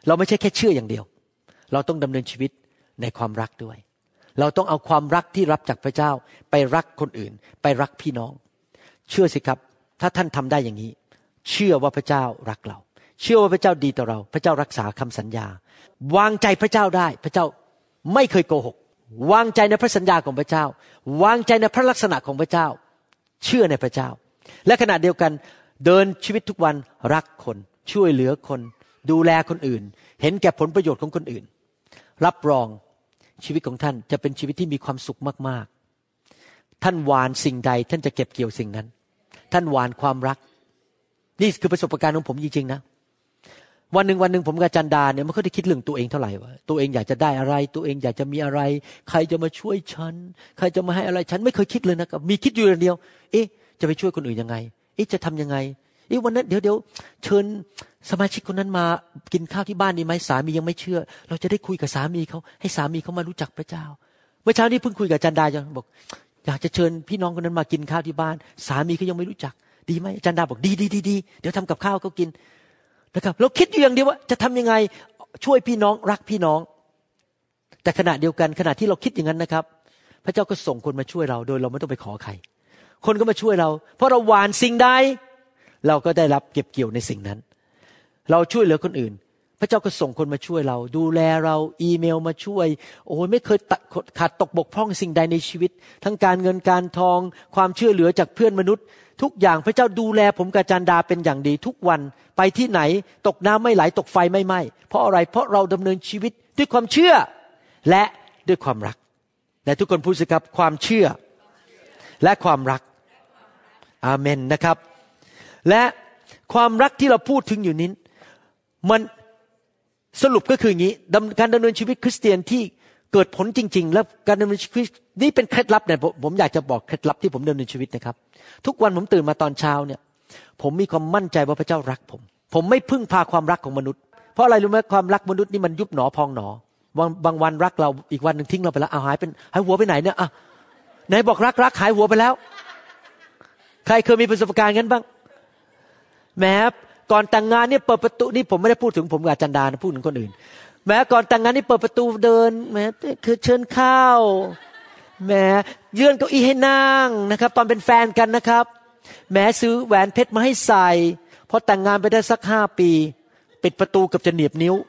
เราไม่ใช่แค่เชื่ออย่างเดียวเราต้องดำเนินชีวิตในความรักด้วยเราต้องเอาความรักที่รับจากพระเจ้าไปรักคนอื่นไปรักพี่น้องเชื่อสิครับถ้าท่านทำได้อย่างนี้เชื่อว่าพระเจ้ารักเราเชื่อว่าพระเจ้าดีต่อเราพระเจ้ารักษาคำสัญญาวางใจพระเจ้าได้พระเจ้าไม่เคยโกหกวางใจในพระสัญญาของพระเจ้าวางใจในพระลักษณะของพระเจ้าเชื่อในพระเจ้าและขณะเดียวกันเดินชีวิตทุกวันรักคนช่วยเหลือคนดูแลคนอื่นเห็นแก่ผลประโยชน์ของคนอื่นรับรองชีวิตของท่านจะเป็นชีวิตที่มีความสุขมากๆท่านหว่านสิ่งใดท่านจะเก็บเกี่ยวสิ่งนั้นท่านหว่านความรักนี่คือประสบการณ์ของผมจริงๆนะวันหนึ่งวันหนึ่งผมกับอาจารย์ดาเนี่ยไม่ค่อยได้คิดเรื่องตัวเองเท่าไหร่ว่าตัวเองอยากจะได้อะไรตัวเองอยากจะมีอะไรใครจะมาช่วยฉันใครจะมาให้อะไรฉันไม่เคยคิดเลยนะครับมีคิดอยู่อย่างเดียวเอ๊ะจะไปช่วยคนอื่นยังไงเอ๊ะจะทำยังไงเอ๊ะวันนั้นเดี๋ยวเดี๋ยวเชิญสมาชิกคนนั้นมากินข้าวที่บ้านดีไหมสามียังไม่เชื่อเราจะได้คุยกับสามีเขาให้สามีเขามารู้จักพระเจ้าเมื่อเช้านี้เพิ่งคุยกับอาจารย์ดาจังบอกอยากจะเชิญพี่น้องคนนั้นมากินข้าวที่บ้านสามีเขายังไม่รู้จักดีไหมอาจารย์ดาบอกดีดีดีดีเดี๋ยวทำกับข้าวเขากินนะครับเราคิดอยู่อย่างเดียวว่าจะทำยังไงช่วยพี่น้องรักพี่น้องแต่ขณะเดียวกันขณะที่เราคิดอย่างนั้นนะครับพระเจ้าก็ส่งคนมาช่วยเราโดยเราไม่ต้องไปขอใครคนก็มาช่วยเราเพราะเราหว่านสิ่งใดเราก็ได้รับเก็บเกี่ยวในสิ่งนั้นเราช่วยเหลือคนอื่นพระเจ้าก็ส่งคนมาช่วยเราดูแลเราอีเมลมาช่วยโอ้ยไม่เคยขาดตกบกพร่องสิ่งใดในชีวิตทั้งการเงินการทองความช่วยเหลือจากเพื่อนมนุษย์ทุกอย่างพระเจ้าดูแลผมกับอาจารย์ดาเป็นอย่างดีทุกวันไปที่ไหนตกน้ำไม่ไหลตกไฟไม่ไหม้เพราะอะไรเพราะเราดำเนินชีวิตด้วยความเชื่อและด้วยความรักและทุกคนพูดสิครับความเชื่อและความรักอาเมนนะครับและความรักที่เราพูดถึงอยู่นี้มันสรุปก็คืออย่างนี้การดำเนินชีวิตคริสเตียนที่เกิดผลจริงๆและการดำเนินชีวิตนี่เป็นเคล็ดลับเนี่ยผมอยากจะบอกเคล็ดลับที่ผมดำเนินชีวิตนะครับทุกวันผมตื่นมาตอนเช้าเนี่ยผมมีความมั่นใจว่าพระเจ้ารักผมผมไม่พึ่งพาความรักของมนุษย์เพราะอะไรรู้ไหมความรักมนุษย์นี่มันยุบหนอพองหนอบางบางวันรักเราอีกวันนึงทิ้งเราไปแล้วเอาหายเป็นหายหัวไปไหนเนี่ยอ่ะไหนบอกรักรักหายหัวไปแล้วใครเคยมีประสบการณ์งั้นบ้างแม้ก่อนแต่งงานเนี่ยเปิดประตูนี่ผมไม่ได้พูดถึงผมกับอาจารย์ดานะพูดถึงคนอื่นแม้ก่อนแต่งงานนี่เปิดประตูเดินแม้คือเชิญข้าวแม้เยื่อนเก้าอี้ให้นั่งนะครับตอนเป็นแฟนกันนะครับแม้ซื้อแหวนเพชรมาให้ใส่พอแต่งงานไปได้สักห้าปีปิดประตูกับจะเหนียบนิ้ว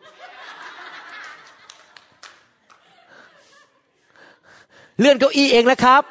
เลื่อนเก้าอี้เองนะครับ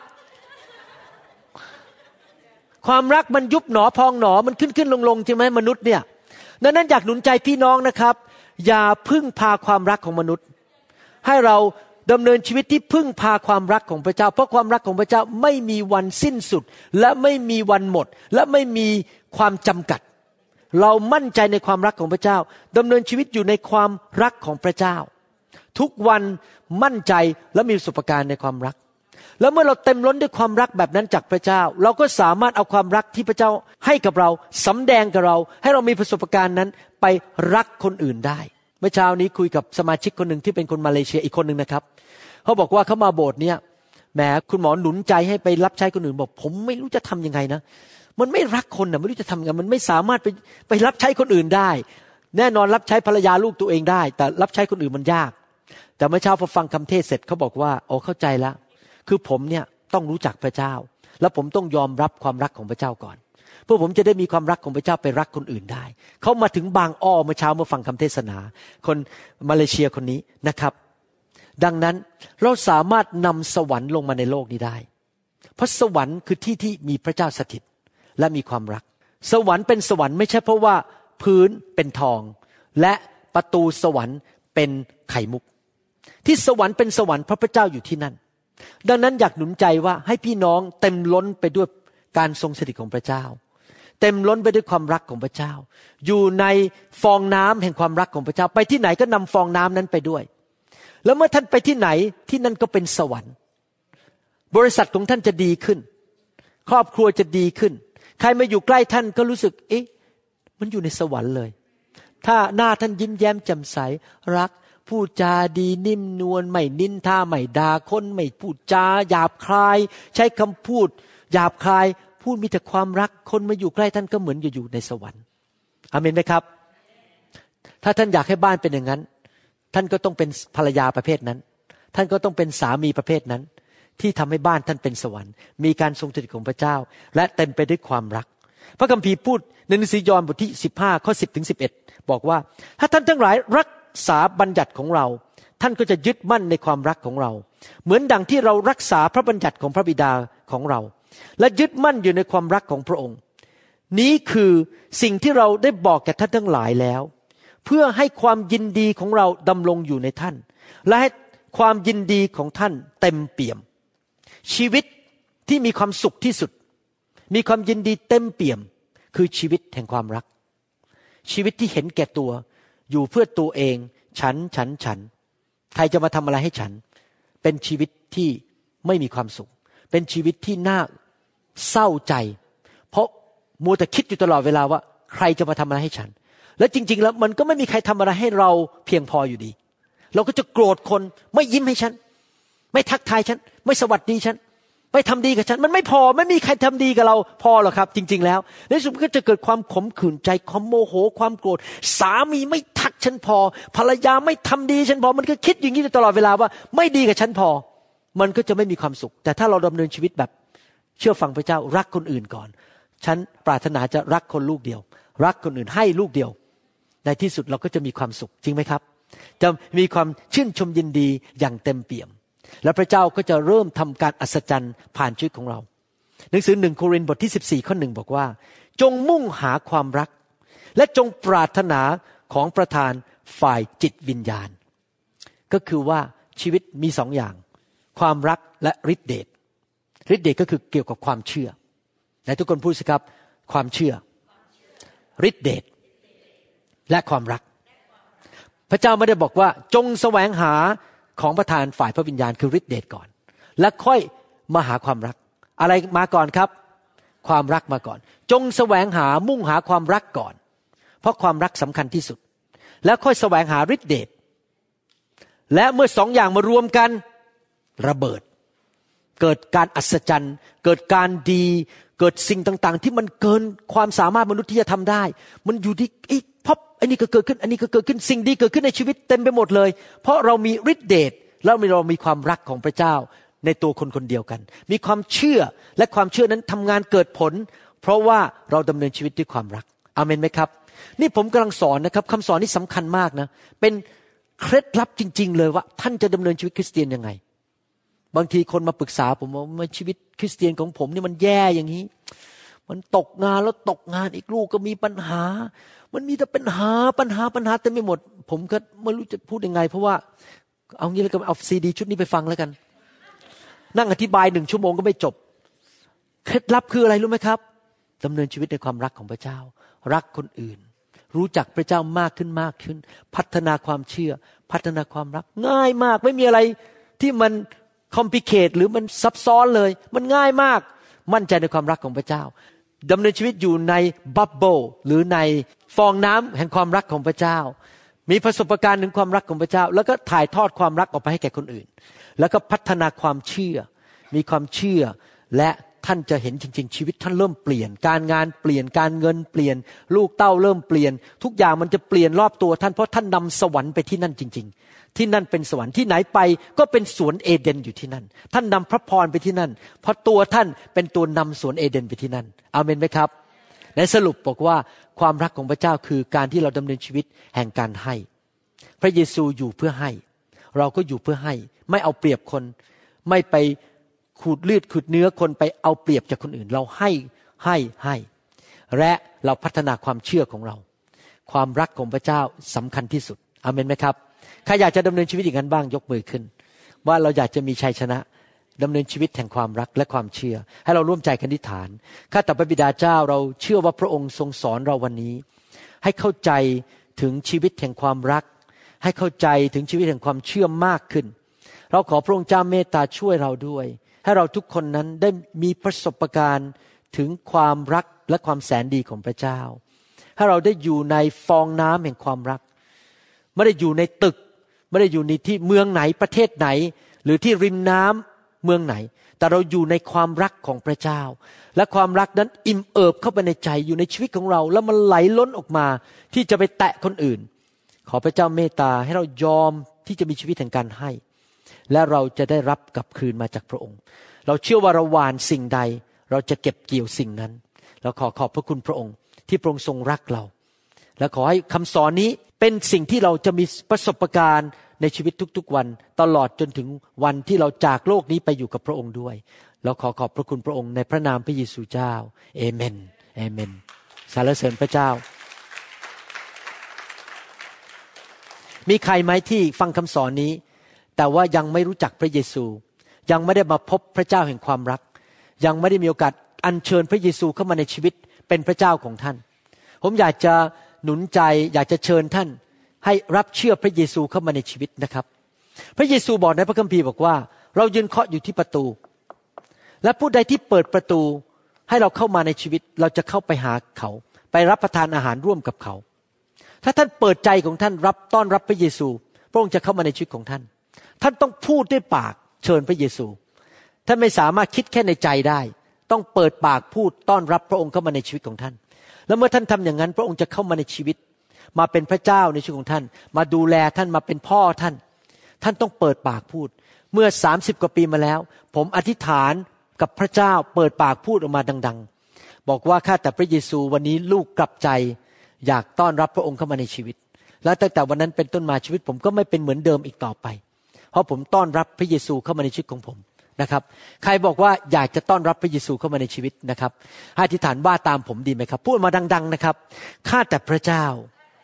ความรักมันยุบหนอพองหนอมันขึ้นขึ้นลงลงใช่ไหมมนุษย์เนี่ยดังนั้นอยากหนุนใจพี่น้องนะครับอย่าพึ่งพาความรักของมนุษย์ให้เราดำเนินชีวิตที่พึ่งพาความรักของพระเจ้าเพราะความรักของพระเจ้าไม่มีวันสิ้นสุดและไม่มีวันหมดและไม่มีความจำกัดเรามั่นใจในความรักของพระเจ้าดำเนินชีวิตอยู่ในความรักของพระเจ้าทุกวันมั่นใจและมีประสบการณ์ในความรักแล้วเมื่อเราเต็มล้นด้วยความรักแบบนั้นจากพระเจ้าเราก็สามารถเอาความรักที่พระเจ้าให้กับเราสำแดงกับเราให้เรามีประสบการณ์นั้นไปรักคนอื่นได้เมื่อเช้านี้คุยกับสมาชิกคนหนึ่งที่เป็นคนมาเลเซียอีกคนหนึ่งนะครับเขาบอกว่าเขามาโบสถ์เนี่ยแหมคุณหมอหนุนใจให้ไปรับใช้คนอื่นบอกผมไม่รู้จะทำยังไงนะมันไม่รักคนนะไม่รู้จะทำยังไงมันไม่สามารถไปไปรับใช้คนอื่นได้แน่นอนรับใช้ภรรยาลูกตัวเองได้แต่รับใช้คนอื่นมันยากแต่เมื่อเช้าพอฟังคำเทศเสร็จเขาบอกว่าโอ้เข้าใจแล้วคือผมเนี่ยต้องรู้จักพระเจ้าแล้วผมต้องยอมรับความรักของพระเจ้าก่อนเพื่อผมจะได้มีความรักของพระเจ้าไปรักคนอื่นได้เขามาถึงบางอ้อเมื่อเช้ามาฟังคำเทศนาคนมาเลเซียคนนี้นะครับดังนั้นเราสามารถนำสวรรค์ลงมาในโลกนี้ได้เพราะสวรรค์คือที่ที่มีพระเจ้าสถิตและมีความรักสวรรค์เป็นสวรรค์ไม่ใช่เพราะว่าพื้นเป็นทองและประตูสวรรค์เป็นไข่มุกที่สวรรค์เป็นสวรรค์เพราะพระเจ้าอยู่ที่นั่นดังนั้นอยากหนุนใจว่าให้พี่น้องเต็มล้นไปด้วยการทรงสถิตของพระเจ้าเต็มล้นไปด้วยความรักของพระเจ้าอยู่ในฟองน้ำแห่งความรักของพระเจ้าไปที่ไหนก็นำฟองน้ำนั้นไปด้วยแล้วเมื่อท่านไปที่ไหนที่นั่นก็เป็นสวรรค์บริษัทของท่านจะดีขึ้นครอบครัวจะดีขึ้นใครมาอยู่ใกล้ท่านก็รู้สึกเอ๊ะมันอยู่ในสวรรค์เลยถ้าหน้าท่านยิ้มแย้มแจ่มใสรักพูดจาดีนิ่มนวลไม่นินทาไม่ด่าคนไม่พูดจาหยาบคายใช้คำพูดหยาบคายพูดมีแต่ความรักคนมาอยู่ใกล้ท่านก็เหมือนอยู่ในสวรรค์อาเมนไหมครับถ้าท่านอยากให้บ้านเป็นอย่างนั้นท่านก็ต้องเป็นภรรยาประเภทนั้นท่านก็ต้องเป็นสามีประเภทนั้นที่ทำให้บ้านท่านเป็นสวรรค์มีการทรงสถิตของพระเจ้าและเต็มไปด้วยความรักพระคัมภีร์พูดในหนังสือยอห์นบทที่สิบห้าข้อสิบถึงสิบเอ็ดบอกว่าถ้าท่านทั้งหลายรักษาบัญญัติของเราท่านก็จะยึดมั่นในความรักของเราเหมือนดังที่เรารักษาพระบัญญัติของพระบิดาของเราและยึดมั่นอยู่ในความรักของพระองค์นี้คือสิ่งที่เราได้บอกแก่ท่านทั้งหลายแล้วเพื่อให้ความยินดีของเราดำรงอยู่ในท่านและให้ความยินดีของท่านเต็มเปี่ยมชีวิตที่มีความสุขที่สุดมีความยินดีเต็มเปี่ยมคือชีวิตแห่งความรักชีวิตที่เห็นแก่ตัวอยู่เพื่อตัวเองฉันฉันฉันใครจะมาทำอะไรให้ฉันเป็นชีวิตที่ไม่มีความสุขเป็นชีวิตที่น่าเศร้าใจเพราะมัวแต่คิดอยู่ตลอดเวลาว่าใครจะมาทำอะไรให้ฉันและจริงๆแล้วมันก็ไม่มีใครทำอะไรให้เราเพียงพออยู่ดีเราก็จะโกรธคนไม่ยิ้มให้ฉันไม่ทักทายฉันไม่สวัสดีฉันไม่ทำดีกับฉันมันไม่พอไม่มีใครทำดีกับเราพอหรอกครับจริงๆแล้วในสุดก็จะเกิดความขมขื่นใจความโมโหความโกรธสามีไม่ทักฉันพอภรรยาไม่ทำดีฉันพอมันก็คิดอย่างนี้ตลอดเวลาว่าไม่ดีกับฉันพอมันก็จะไม่มีความสุขแต่ถ้าเราดำเนินชีวิตแบบเชื่อฟังพระเจ้ารักคนอื่นก่อนฉันปรารถนาจะรักคนลูกเดียวรักคนอื่นให้ลูกเดียวในที่สุดเราก็จะมีความสุขจริงไหมครับจะมีความชื่นชมยินดีอย่างเต็มเปี่ยมและพระเจ้าก็จะเริ่มทำการอัศจรรย์ผ่านชีวิตของเราหนังสือหนึ่งโครินธ์บทที่สิบสี่ข้อหนึ่งบอกว่าจงมุ่งหาความรักและจงปรารถนาของประธานฝ่ายจิตวิญญาณก็คือว่าชีวิตมีสองอย่างความรักและฤทธิเดชฤทธิเดชก็คือเกี่ยวกับความเชื่อไหนทุกคนพูดสิครับความเชื่อฤทธิเดชและความรักพระเจ้าไม่ได้บอกว่าจงแสวงหาของประทานฝ่ายพระวิญญาณคือฤทธิเดชก่อนแล้วค่อยมาหาความรักอะไรมาก่อนครับความรักมาก่อนจงแสวงหามุ่งหาความรักก่อนเพราะความรักสำคัญที่สุดแล้วค่อยแสวงหาฤทธิเดชและเมื่อสองอย่างมารวมกันระเบิดเกิดการอัศจรรย์เกิดการดีเกิดสิ่งต่างๆที่มันเกินความสามารถมนุษย์ที่จะทำได้มันอยู่ที่ไอ้พับอันนี้ก็เกิดขึ้นอันนี้ก็เกิดขึ้นสิ่งดีเกิดขึ้นในชีวิตเต็มไปหมดเลยเพราะเรามีฤทธิเดชแล้วเรามีความรักของพระเจ้าในตัวคนคนเดียวกันมีความเชื่อและความเชื่อนั้นทำงานเกิดผลเพราะว่าเราดำเนินชีวิตด้วยความรักอาเมนไหมครับนี่ผมกำลังสอนนะครับคำสอนนี้สำคัญมากนะเป็นเคล็ดลับจริงๆเลยว่าท่านจะดำเนินชีวิตคริสเตียนยังไงบางทีคนมาปรึกษาผมว่าชีวิตคริสเตียนของผมนี่มันแย่อย่างนี้มันตกงานแล้วตกงานอีกลูกก็มีปัญหามันมีแต่ปัญหาปัญหาปัญหาเต็มไปหมดผมก็ไม่รู้จะพูดยังไงเพราะว่าเอางี้แล้วก็เอาซีดีชุดนี้ไปฟังแล้วกันนั่งอธิบายหนึ่งชั่วโมงก็ไม่จบเคล็ดลับคืออะไรรู้ไหมครับดำเนินชีวิตในความรักของพระเจ้ารักคนอื่นรู้จักพระเจ้ามากขึ้นมากขึ้นพัฒนาความเชื่อพัฒนาความรักง่ายมากไม่มีอะไรที่มันคอมพลิเคทหรือมันซับซ้อนเลยมันง่ายมากมั่นใจในความรักของพระเจ้าดำเนินชีวิตอยู่ในบับเบิ้ลหรือในฟองน้ำแห่งความรักของพระเจ้ามีประสบการณ์ถึงความรักของพระเจ้าแล้วก็ถ่ายทอดความรักออกไปให้แก่คนอื่นแล้วก็พัฒนาความเชื่อมีความเชื่อและท่านจะเห็นจริงๆชีวิตท่านเริ่มเปลี่ยนการงานเปลี่ยนการเงินเปลี่ยนลูกเต้าเริ่มเปลี่ยนทุกอย่างมันจะเปลี่ยนรอบตัวท่านเพราะท่านนำสวรรค์ไปที่นั่นจริงๆที่นั่นเป็นสวรรค์ที่ไหนไปก็เป็นสวนเอเดนอยู่ที่นั่นท่านนำพระพรไปที่นั่นเพราะตัวท่านเป็นตัวนำสวนเอเดนไปที่นั่นอาเมนไหมครับในสรุปบอกว่าความรักของพระเจ้าคือการที่เราดำเนินชีวิตแห่งการให้พระเยซูอยู่เพื่อให้เราก็อยู่เพื่อให้ไม่เอาเปรียบคนไม่ไปขูดเลือดขูดเนื้อคนไปเอาเปรียบจากคนอื่นเราให้ให้ให้และเราพัฒนาความเชื่อของเราความรักของพระเจ้าสำคัญที่สุดอาเมนไหมครับใครอยากจะดำเนินชีวิตอย่างนั้นบ้างยกมือขึ้นว่าเราอยากจะมีชัยชนะดำเนินชีวิตแห่งความรักและความเชื่อให้เราร่วมใจกันอธิษฐานข้าแต่พระบิดาเจ้าเราเชื่อว่าพระองค์ทรงสอนเราวันนี้ให้เข้าใจถึงชีวิตแห่งความรักให้เข้าใจถึงชีวิตแห่งความเชื่อมากขึ้นเราขอพระองค์เจ้าเมตตาช่วยเราด้วยให้เราทุกคนนั้นได้มีประสบการณ์ถึงความรักและความแสนดีของพระเจ้าให้เราได้อยู่ในฟองน้ำแห่งความรักไม่ได้อยู่ในตึกไม่ได้อยู่ในที่เมืองไหนประเทศไหนหรือที่ริมน้ำเมืองไหนแต่เราอยู่ในความรักของพระเจ้าและความรักนั้นอิ่มเอิบเข้าไปในใจอยู่ในชีวิตของเราแล้วมันไหลล้นออกมาที่จะไปแตะคนอื่นขอพระเจ้าเมตตาให้เรายอมที่จะมีชีวิตแห่งการให้และเราจะได้รับกลับคืนมาจากพระองค์เราเชื่อว่าเราหว่านสิ่งใดเราจะเก็บเกี่ยวสิ่งนั้นเราขอขอบพระคุณพระองค์ที่พระองค์ทรงรักเราและขอให้คำสอนนี้เป็นสิ่งที่เราจะมีประสบการณ์ในชีวิตทุกๆวันตลอดจนถึงวันที่เราจากโลกนี้ไปอยู่กับพระองค์ด้วยเราขอขอบพระคุณพระองค์ในพระนามพระเยซูเจ้าเอเมนเอเมนสรรเสริญพระเจ้ามีใครไหมที่ฟังคำสอนนี้แต่ว่ายังไม่รู้จักพระเยซูยังไม่ได้มาพบพระเจ้าแห่งความรักยังไม่ได้มีโอกาสอัญเชิญพระเยซูเข้ามาในชีวิตเป็นพระเจ้าของท่านผมอยากจะหนุนใจอยากจะเชิญท่านให้รับเชื่อพระเยซูเข้ามาในชีวิตนะครับพระเยซูบอกในพระคัมภีร์บอกว่าเรายืนเคาะอยู่ที่ประตูและผู้ใดที่เปิดประตูให้เราเข้ามาในชีวิตเราจะเข้าไปหาเขาไปรับประทานอาหารร่วมกับเขาถ้าท่านเปิดใจของท่านรับต้อนรับพระเยซูพระองค์จะเข้ามาในชีวิตของท่านท่านต้องพูดด้วยปากเชิญพระเยซูท่านไม่สามารถคิดแค่ในใจได้ต้องเปิดปากพูดต้อนรับพระองค์เข้ามาในชีวิตของท่านแล้วเมื่อท่านทำอย่างนั้นพระองค์จะเข้ามาในชีวิตมาเป็นพระเจ้าในชีวิตของท่านมาดูแลท่านมาเป็นพ่อท่านท่านต้องเปิดปากพูดเมื่อสามสิบกว่าปีมาแล้วผมอธิษฐานกับพระเจ้าเปิดปากพูดออกมาดังๆบอกว่าข้าแต่พระเยซูวันนี้ลูกกลับใจอยากต้อนรับพระองค์เข้ามาในชีวิตและตั้งแต่วันนั้นเป็นต้นมาชีวิตผมก็ไม่เป็นเหมือนเดิมอีกต่อไปเพราะผมต้อนรับพระเยซูเข้ามาในชีวิตของผมนะครับใครบอกว่าอยากจะต้อนรับพระเยซูเข้ามาในชีวิตนะครับอธิษฐานว่าตามผมดีไหมครับพูดมาดังๆนะครับข้าแต่พระเจ้า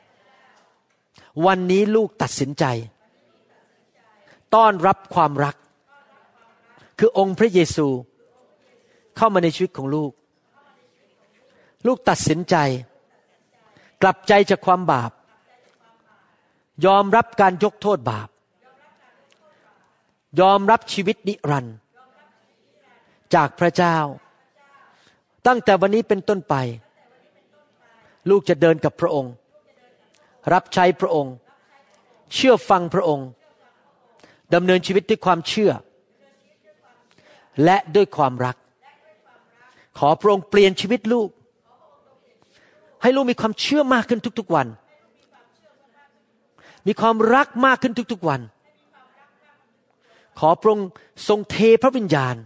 วันนี้ลูกตัดสินใจต้อนรับความรักคือองค์พระเยซูเข้ามาในชีวิตของลูกลูกตัดสินใจกลับใจจากความบาปยอมรับการยกโทษบาปยอมรับชีวิตนิรันดร์จากพระเจ้าตั้งแต่วันนี้เป็นต้นไปลูกจะเดินกับพระองค์รับใช้พระองค์เชื่อฟังพระองค์ดำเนินชีวิตด้วยความเชื่อและด้วยความรักขอพระองค์เปลี่ยนชีวิตลูกให้ลูกมีความเชื่อมากขึ้นทุกๆวันมีความรักมากขึ้นทุกๆวันขอพระองค์ทรงเทพระวิญญาณ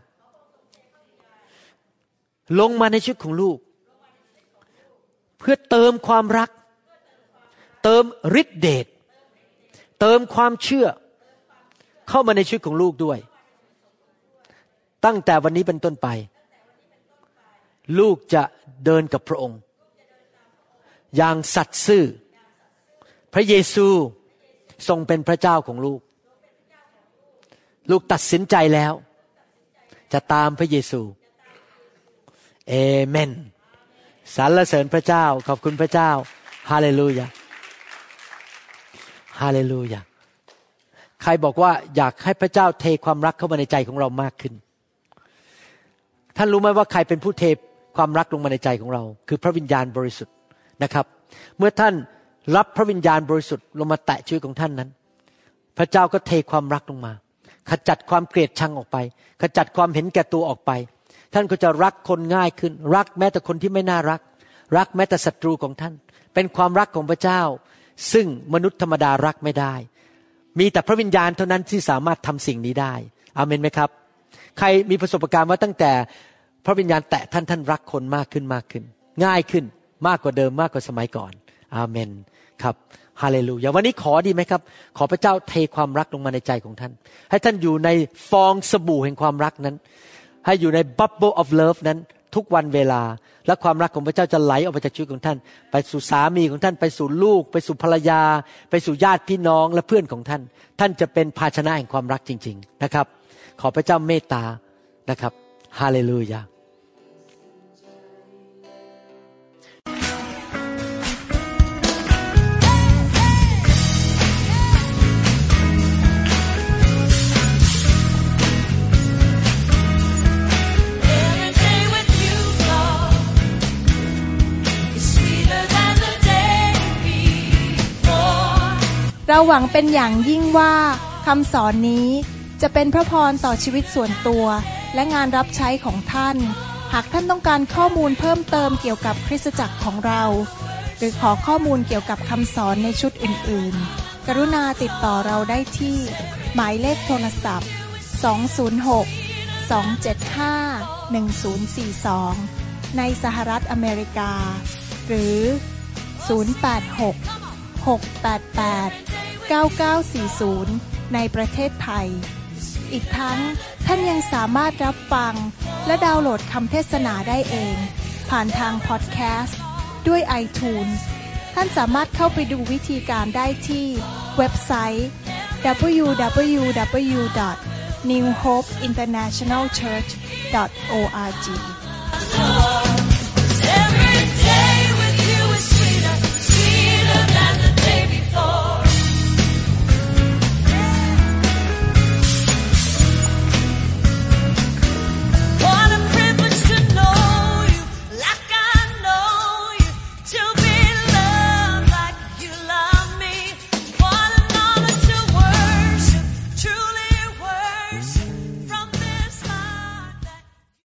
ลงมาในชีวิตของลูกเพื่อเติมความรักเติมฤทธิเดชเติมความเชื่อเข้ามาในชีวิตของลูกด้วยตั้งแต่วันนี้เป็นต้นไปลูกจะเดินกับพระองค์อย่างสัตย์ซื่อพระเยซูทรงเป็นพระเจ้าของลูกลูกตัดสินใจแล้วจะตามพระเยซูเอเมนสรรเสริญพระเจ้าขอบคุณพระเจ้าฮาเลลูยาฮาเลลูยาใครบอกว่าอยากให้พระเจ้าเทความรักเข้ามาในใจของเรามากขึ้นท่านรู้ไหมว่าใครเป็นผู้เทความรักลงมาในใจของเราคือพระวิญญาณบริสุทธิ์นะครับเมื่อท่านรับพระวิญญาณบริสุทธิ์ลงมาแตะชีวิตของท่านนั้นพระเจ้าก็เทความรักลงมาขจัดความเกลียดชังออกไปขจัดความเห็นแก่ตัวออกไปท่านก็จะรักคนง่ายขึ้นรักแม้แต่คนที่ไม่น่ารักรักแม้แต่ศัตรูของท่านเป็นความรักของพระเจ้าซึ่งมนุษย์ธรรมดารักไม่ได้มีแต่พระวิญญาณเท่านั้นที่สามารถทำสิ่งนี้ได้อาเมนไหมครับใครมีประสบการณ์ว่าตั้งแต่พระวิญญาณแตะท่านท่านรักคนมากขึ้นมากขึ้นง่ายขึ้นมากกว่าเดิมมากกว่าสมัยก่อนอาเมนครับฮาเลลูยาวันนี้ขอดีไหมครับขอพระเจ้าเทความรักลงมาในใจของท่านให้ท่านอยู่ในฟองสบู่แห่งความรักนั้นให้อยู่ใน bubble of love นั้นทุกวันเวลาและความรักของพระเจ้าจะไหลออกมาจากชีวิตของท่านไปสู่สามีของท่านไปสู่ลูกไปสู่ภรรยาไปสู่ญาติพี่น้องและเพื่อนของท่านท่านจะเป็นภาชนะแห่งความรักจริงๆนะครับขอพระเจ้าเมตตานะครับฮาเลลูยาเราหวังเป็นอย่างยิ่งว่าคำสอนนี้จะเป็นพระพรต่อชีวิตส่วนตัวและงานรับใช้ของท่านหากท่านต้องการข้อมูลเพิ่มเติมเกี่ยวกับคริสตจักรของเราหรือขอข้อมูลเกี่ยวกับคำสอนในชุดอื่นๆกรุณาติดต่อเราได้ที่หมายเลขโทรศัพท์สอง ศูนย์ หก สอง เจ็ด ห้า หนึ่ง ศูนย์ สี่ สองในสหรัฐอเมริกาหรือศูนย์ แปด หก หก แปด แปด เก้า เก้า สี่ ศูนย์ในประเทศไทยอีกทั้งท่านยังสามารถรับฟังและดาวน์โหลดคำเทศนาได้เองผ่านทางพอดแคสต์ด้วย iTunes ท่านสามารถเข้าไปดูวิธีการได้ที่เว็บไซต์ ดับเบิลยู ดับเบิลยู ดับเบิลยู ดอท นิว โฮป อินเตอร์เนชั่นแนล เชิร์ช ดอท โอ อาร์ จี